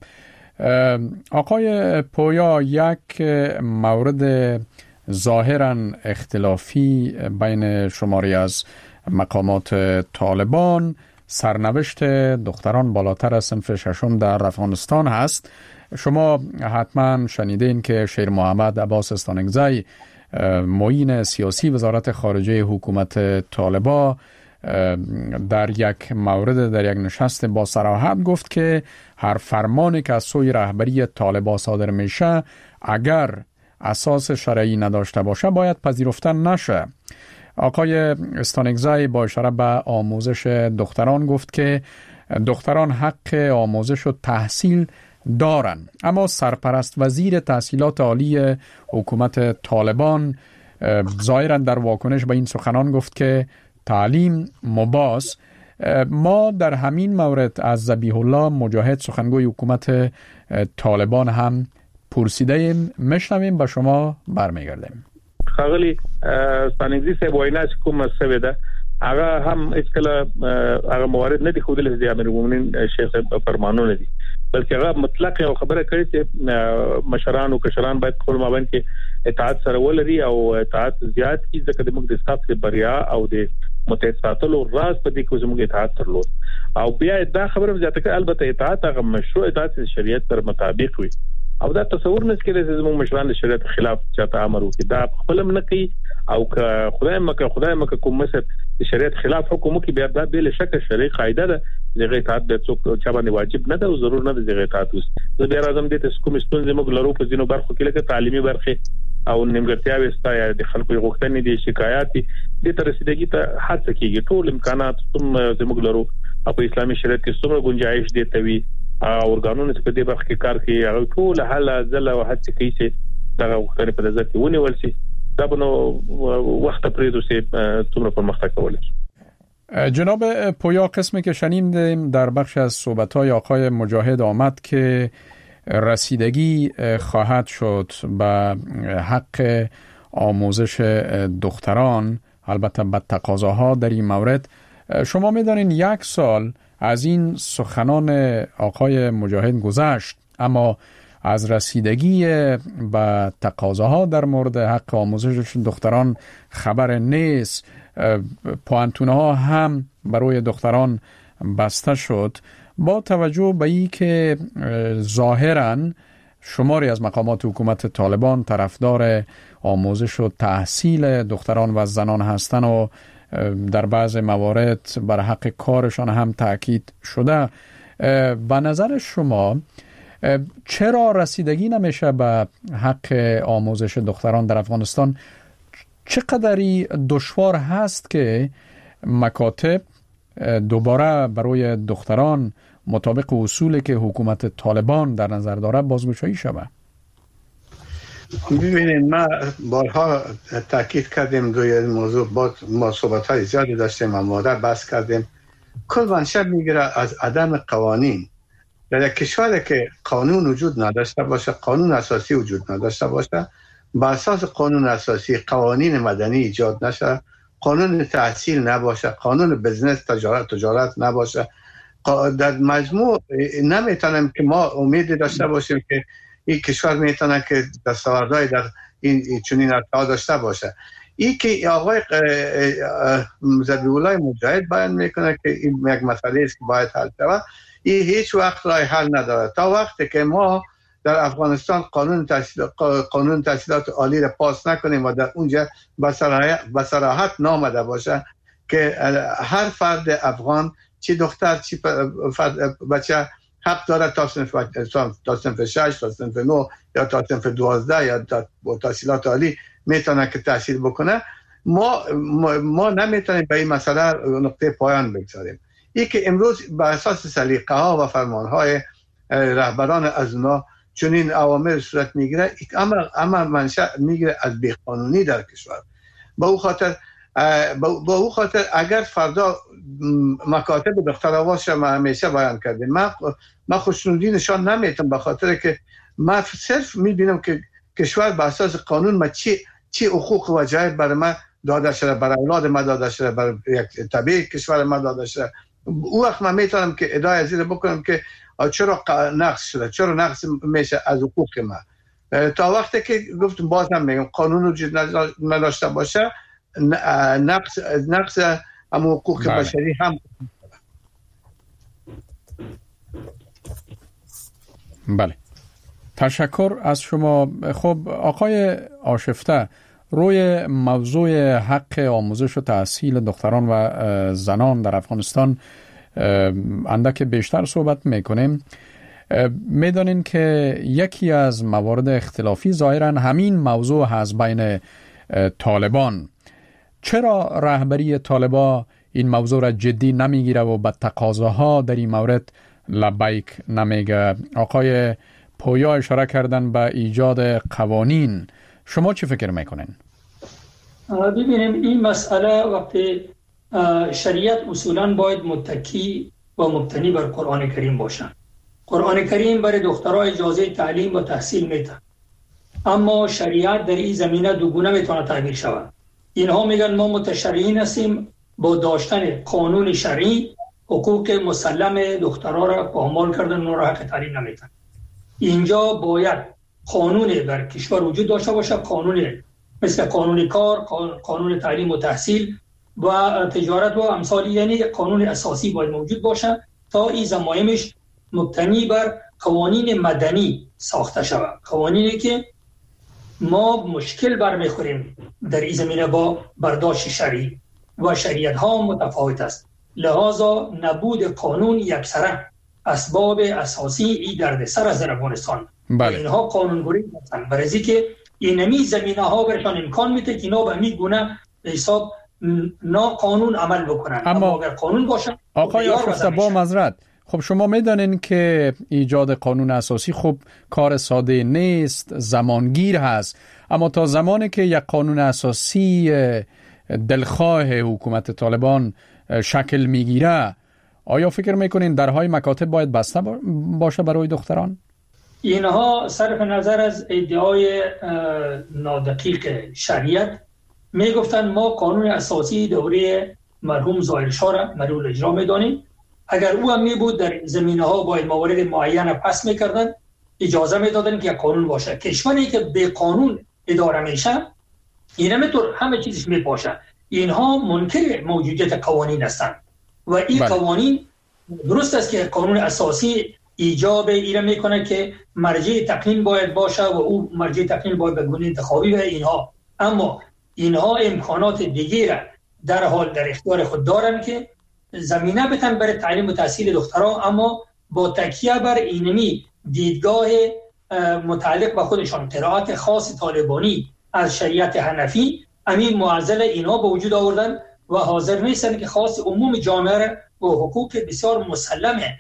آقای پویا، یک مورد ظاهراً اختلافی بین شماری از مقامات طالبان سرنوشت دختران بالاتر از صنف ششم در افغانستان هست. شما حتما شنیدین که شیر محمد عباس استانکزی معین سیاسی وزارت خارجه حکومت طالبان در یک مورد در یک نشست با صراحت گفت که هر فرمانی که از سوی رهبری طالبان صادر میشه اگر اساس شرعی نداشته باشه باید پذیرفته نشه. آقای استانکزی با اشاره به آموزش دختران گفت که دختران حق آموزش و تحصیل دارن، اما سرپرست وزیر تحصیلات عالی حکومت طالبان ظاهرا در واکنش به این سخنان گفت که تعلیم مباز. ما در همین مورد از ذبیح الله مجاهد سخنگوی حکومت طالبان هم پرسیده ایم، میشنویم با شما برمیگردیم. خاغلی استانکزی صاحب وینا چې کوم څه ده هغه هم اسکله هغه موارد نه دي خودل دي امیر المؤمنین شیخ فرمانونه دي، بلکې هغه مطلق یو خبره کړې چې مشران او کشران باید خپل مابین کې اطاعت سره ولري او اطاعت زیات کی ځکه د موږ د استاف د بریا او د متحد ساتلو راز په دې کې زموږ اطاعت درلود او بیا دا خبره زیاته کړه. البته اطاعت هغه مشروع اطاعت شریعت پر مطابق وي او دا تصور نه کېږي چې زموږ مشران د شریعت خلاف چاته امر وکړي، دا خپل نه کوي او که خدای مکه کوم مسد شریعت خلاف حکم کوي بیا دا بل شک شرعي قاعده ده دغه اطاعت د څوک چا باندې واجب نه ده او ضرور نه ده دغه اطاعت وس. زه بیا راځم د تاسو کوم ستونزې موږ لرو په ځینو برخو کې لکه تعلیمي برخه او نیمګړتیاوې ستا یا د خلکو غوښتنې دي شکایات دي تر رسیدګي ته هڅه کیږي ټول امکانات زموږ لرو په اسلامي شریعت کې څومره گنجائش دي توي او ورګانونه په دې برخه کې کار کوي هغه ټول حل ځله او هڅه کوي چې دا غوښتنې په نظر کې ونیول شي دا بنو وخت پرېدو سي څومره پرمختګ کولای. جناب پویا، قسمی که شنیدیم در بخش از صحبت‌های آقای مجاهد آمد که رسیدگی خواهد شد به حق آموزش دختران، البته به تقاضاها در این مورد. شما می‌دانید 1 سال از این سخنان آقای مجاهد گذشت اما از رسیدگی به تقاضاها در مورد حق آموزش دختران خبر نیست. پوانتون‌ها هم برای دختران بسته شد. با توجه به این که ظاهراً شماری از مقامات حکومت طالبان طرفدار آموزش و تحصیل دختران و زنان هستند و در بعض موارد بر حق کارشان هم تاکید شده، به نظر شما چرا رسیدگی نمیشه به حق آموزش دختران در افغانستان؟ چقدری دشوار هست که مکاتب دوباره برای دختران مطابق اصولی که حکومت طالبان در نظر داره بازگشایی شود؟ ببینید ما بارها تاکید کردیم روی موضوع، ما صحبت‌های زیادی داشتیم و مادر بحث کردیم کل منشأ میگیره از عدم قوانین. در کشوری که قانون وجود نداشته باشه، قانون اساسی وجود نداشته باشه، با اساس قانون اساسی قوانین مدنی ایجاد نشه، قانون تحصیل نباشه، قانون بزنس تجارت نباشه، در مجموع نمیتونیم که ما امید داشته باشیم که این کشور میتونه که دستاوردهای در این چنین ارتقا داشته باشه. این که آقای ذبیح الله مجاهد بیان میکنه که این یک مسئله است که باید حل شود، این هیچ وقت راه حل نداره تا وقتی که ما در افغانستان قانون تحصیلات عالی را پاس نکنیم و در اونجا به صراحت نامده باشه که هر فرد افغان، چی دختر چی بچه، حق داره تا صنف 6 تا صنف 9 یا تا صنف 12 یا با تحصیلات عالی میتونه که تحصیل بکنه. ما نمیتونیم به این مسئله نقطه پایان بگذاریم. این که امروز به اساس سلیقه ها و فرمان های رهبران از اونا چنین اوامر صورت میگیره، اما منشأ میگیره از بیقانونی در کشور. با او خاطر اگر فردا مکاتب دختر آواز ما همیشه بیان کردیم، من خوشنودی نشان نمیتونم به خاطر که من صرف میبینم که کشور به اساس قانون ما چی حقوق و جایز برای ما داده شده، برای اولاد ما داده شده، برای یک طبیعی کشور ما داده شده. او وقت من میتونم که ادعای زیر بکنم که چرا نقص شده، چرا نقص میشه از حقوق ما. تا وقتی که گفتم بازم میگم قانون وجود نداشته باشه، نقص هم حقوق بشری هم. بله، تشکر از شما. خب آقای آشفته، روی موضوع حق آموزش و تحصیل دختران و زنان در افغانستان اندک بیشتر صحبت میکنیم. میدانین که یکی از موارد اختلافی ظاهرا همین موضوع هست بین طالبان. چرا رهبری طالبان این موضوع را جدی نمیگیره و به تقاضاها در این مورد لبیک نمیگه؟ آقای پویا اشاره کردن به ایجاد قوانین. شما چی فکر میکنین؟ ببینیم این مسئله وقتی شریعت اصولاً باید متکی و مبتنی بر قرآن کریم باشن. قرآن کریم برای دخترها اجازه تعلیم و تحصیل میده، اما شریعت در این زمینه دوگونه میتونه تعبیر شود. اینها میگن ما متشرعین هستیم، با داشتن قانون شرعی حقوق مسلم دخترها را پامال کردن و حق تعلیم نمیدن. اینجا باید قانون در کشور وجود داشته باشه، قانون مثل قانون کار، قانون تعلیم و تحصیل و تجارت و امثالی، یعنی قانون اساسی باید موجود باشه تا این ضمایمش مبتنی بر قوانین مدنی ساخته شود. قوانینی که ما مشکل برمیخوریم در این زمینه با برداشت شرعی و شریعت ها متفاوت است، لذا نبود قانون یکسره اسباب اساسی این دردسر از افغانستان. بله. اینها قانونگویی هستند، برای اینکه اینمی زمینه ها برشان امکان میده که اینا به می گونه حساب قانون عمل بکنن. اما اگر قانون باشه، آقای آشفته با معذرت، خب شما میدانین که ایجاد قانون اساسی خب کار ساده نیست، زمانگیر هست، اما تا زمانی که یک قانون اساسی دلخواه حکومت طالبان شکل میگیره، آیا فکر میکنین درهای مکاتب باید بسته باشه برای دختران؟ اینها صرف نظر از ادعای نادقیق شریعت میگفتن ما قانون اساسی دوره مرحوم ظاهرشاه را مورد اجرا میدانیم. اگر او هم می بود در زمینه ها باید موارد معین پس میکردن، اجازه میدادن که قانون باشه. کشوری که به قانون اداره میشه این همینطور همه چیزش میپاشه. اینها منکر موجودیت قوانین هستند و این قوانین درست است که قانون اساسی ایجاب ایره میکنه که مرجع تقنین باید باشه و او مرجع تقنین باید به گونه انتخابی به اینها، اما اینها امکانات دیگه را در حال در اختیار خود دارن که زمینه بتن برای تعلیم و تحصیل دخترها، اما با تکیه بر اینمی دیدگاه متعلق به خودشان، قرائت خاص طالبانی از شریعت حنفی، همین معضل اینها به وجود آوردن و حاضر نیستن که خاص عموم جامعه و حقوق بسیار مسلمه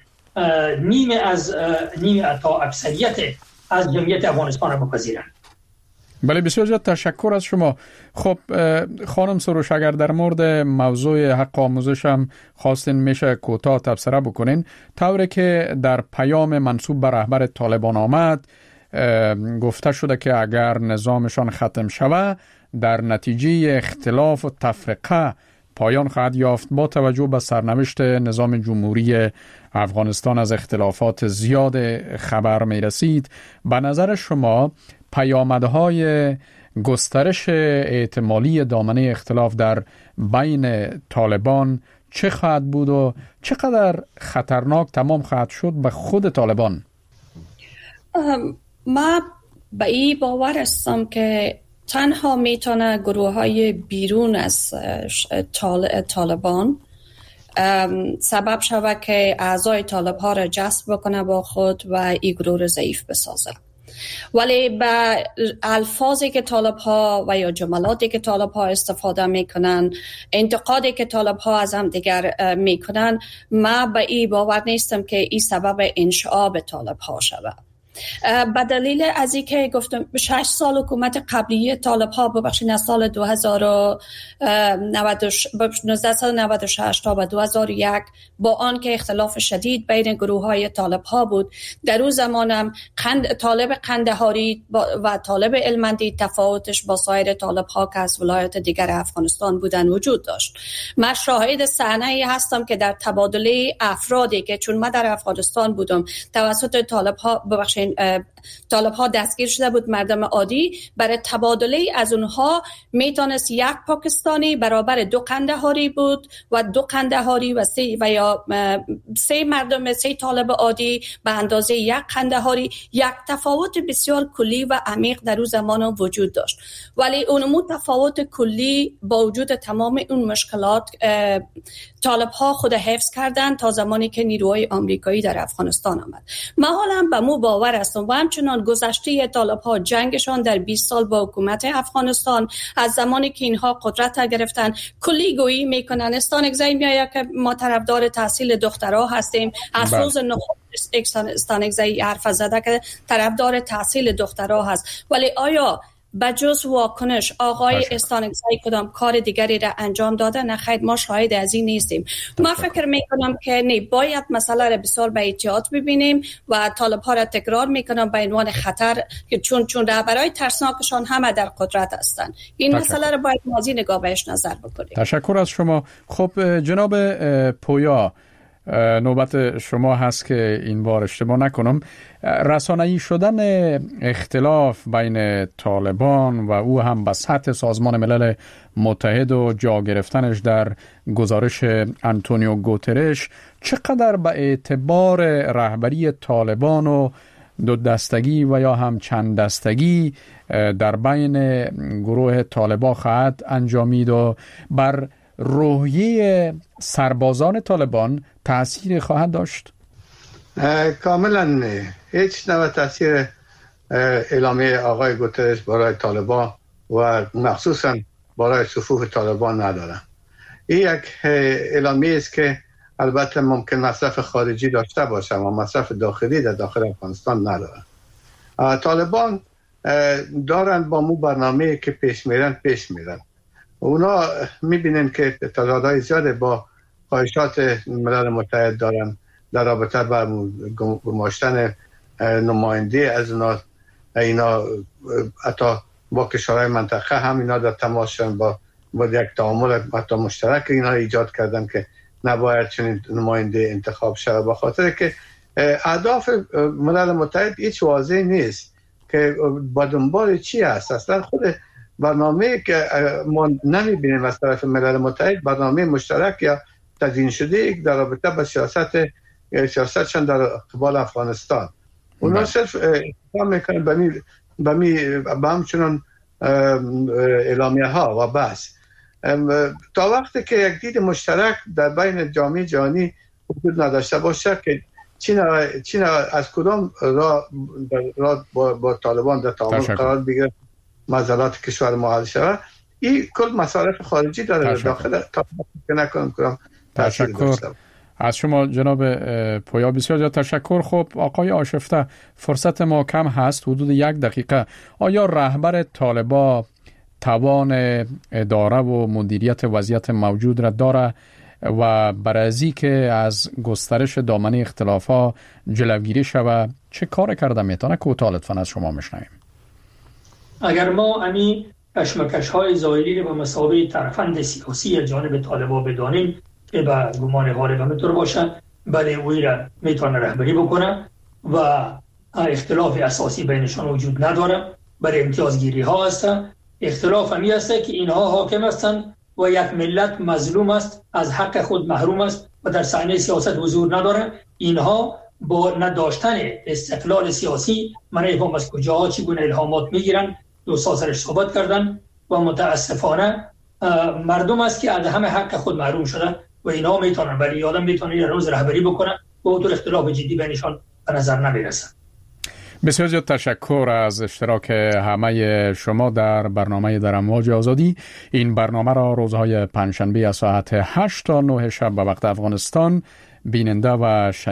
نیمه تا اکثریت از جمعیت افغانستان را بپذیرند. بله، بسیار زیاد تشکر از شما. خب خانم سروش، اگر در مورد موضوع حق آموزش هم خواستین میشه کوتاه تبصره بکنین. طوری که در پیام منسوب به رهبر طالبان آمد گفته شده که اگر نظامشان ختم شود در نتیجه اختلاف و تفرقه پایان خواهد یافت. با توجه به سرنوشت نظام جمهوری افغانستان از اختلافات زیاد خبر می رسید. به نظر شما پیامدهای گسترش احتمالی دامنه اختلاف در بین طالبان چه خواهد بود و چقدر خطرناک تمام خواهد شد به خود طالبان؟ ما به این باور هستم که تنها میتونه گروه های بیرون از طالبان سبب شود که اعضای طالب ها را جذب بکنه با خود و این گروه را ضعیف بسازه. ولی به الفاظی که طالب ها و یا جملاتی که طالب ها استفاده میکنن، انتقادی که طالب ها از هم دیگر میکنن، ما به این باور نیستم که این سبب انشعاب طالب ها شود. به دلیل از اینکه گفتم 6 سال حکومت قبلی طالب ها ببخشید از سال 1996 تا به 2001 با آن که اختلاف شدید بین گروه های طالب ها بود، در اون زمان هم طالب قندهاری و طالب علمندی تفاوتش با سایر طالب ها که از ولایات دیگر افغانستان بودن وجود داشت. من شاهد صحنه‌ای هستم که در تبادله افرادی که چون من در افغانستان بودم توسط طالب ها طالب ها دستگیر شده بود مردم عادی، برای تبادله از اونها میتونست یک پاکستانی برابر 2 قندهاری بود و 2 قندهاری و 3 مردم 3 طالب عادی به اندازه 1 قندهاری. یک تفاوت بسیار کلی و عمیق در اون زمان وجود داشت، ولی اون تفاوت کلی با وجود تمام اون مشکلات طالب ها خود حفظ کردن تا زمانی که نیروهای آمریکایی در افغانستان آمد. من حالا به مو باور هستم و همچنان گذشته طالب ها جنگشان در 20 سال با حکومت افغانستان از زمانی که اینها قدرت گرفتن کلی گویی میکنن. استانگزی میآید که ما طرفدار تحصیل دخترها هستیم. از روز استانگزی حرف زده که طرفدار تحصیل دخترها هست، ولی آیا بجز واکنش آقای استانگزی کدام کار دیگری را انجام داده؟ نه خیر، ما شاهد از این نیستیم. ما فکر میکنم که نه، باید مسئله را بسیار به احتیاط ببینیم و طالب ها را تکرار میکنم به عنوان خطر که چون رهبرای ترسناکشان همه در قدرت هستند. این مسئله را باید مازی نگاه بهش نظر بکنیم. تشکر از شما. خب جناب پویا، نوبت شما هست که این بار اشتباه نکنم. رسانه‌ای شدن اختلاف بین طالبان و او هم به سطح سازمان ملل متحد و جا گرفتنش در گزارش آنتونیو گوترش چقدر به اعتبار رهبری طالبان و 2 دستگی و یا هم چند دستگی در بین گروه طالبان خواهد انجامید و بر روحیه سربازان طالبان تأثیر خواهد داشت؟ کاملا نه. هیچ نوع تأثیر اعلامیه آقای گوترش برای طالبان و مخصوصا برای صفوف طالبان نداره. این یک اعلامیه است که البته ممکن مصرف خارجی داشته باشه و مصرف داخلی در داخل افغانستان نداره. طالبان دارن با مو برنامه که پیش میرن. اونا میبینن که تعدادهای زیاده با خواهشات ملل متحد دارن در رابطه با گماشتن نماینده از اینا حتی با کشورهای منطقه هم اینا در تماس شدن با یک تعامل حتی مشترک اینا ایجاد کردن که نباید چنین نماینده انتخاب شود، به خاطر که اهداف ملل متحد هیچ واضح نیست که با دنبال چی است. اصلا خود برنامه که ما نمیبینیم از طرف ملل متحد برنامه مشترک یا تدوین شده در رابطه با سیاستشان در قبال افغانستان. اونا صرف اقدام میکنن به همچنان اعلامیه ها و بس. تا وقتی که یک دید مشترک در بین جامعه جهانی وجود نداشته باشه که چین از کدام راه با طالبان در تعامل قرار بگیره معضلات کشور ما حل شود، این کل مصارف خارجی داره داخل تا نکنم تشکر از شما جناب پویا بسیار زیاد تشکر. خب آقای آشفته، فرصت ما کم هست، حدود 1 دقیقه. آیا رهبر طالبان توان اداره و مدیریت وضعیت موجود را داره و برای ازی که از گسترش دامنه اختلافات جلوگیری شود چه کار کرده میتونه؟ کوتاه لطفاً از شما میشنویم. اگر ما امی کشمکش‌های ظاهری رو به مسابقه طرفند سیاسی از جانب طالبان بدانیم که به گمان غالب همینطور باشه، بله اوی را میتونه رهبری بکنه و اختلاف اساسی بینشان وجود نداره، بله امتیازگیری ها هست. اختلاف همی است که اینها حاکم هستند و یک ملت مظلوم است، از حق خود محروم است و در صحنه سیاست حضور نداره. اینها با نداشتن استقلال سیاسی منیفهم از کجاها چگونه الهامات میگیرن، دو سازرش صحبت کردن و متاسفانه مردم است که از همه حق خود محروم شده و اینها میتونن، ولی آدم میتونه این روز رهبری بکنه و اونطور اختلاف جدی بینشان به نظر نمیرسه. بسیار زیاد تشکر از اشتراک همه شما در برنامه در امواج آزادی. این برنامه را روزهای پنجشنبه از ساعت 8 تا 9 شب به وقت افغانستان بیننده و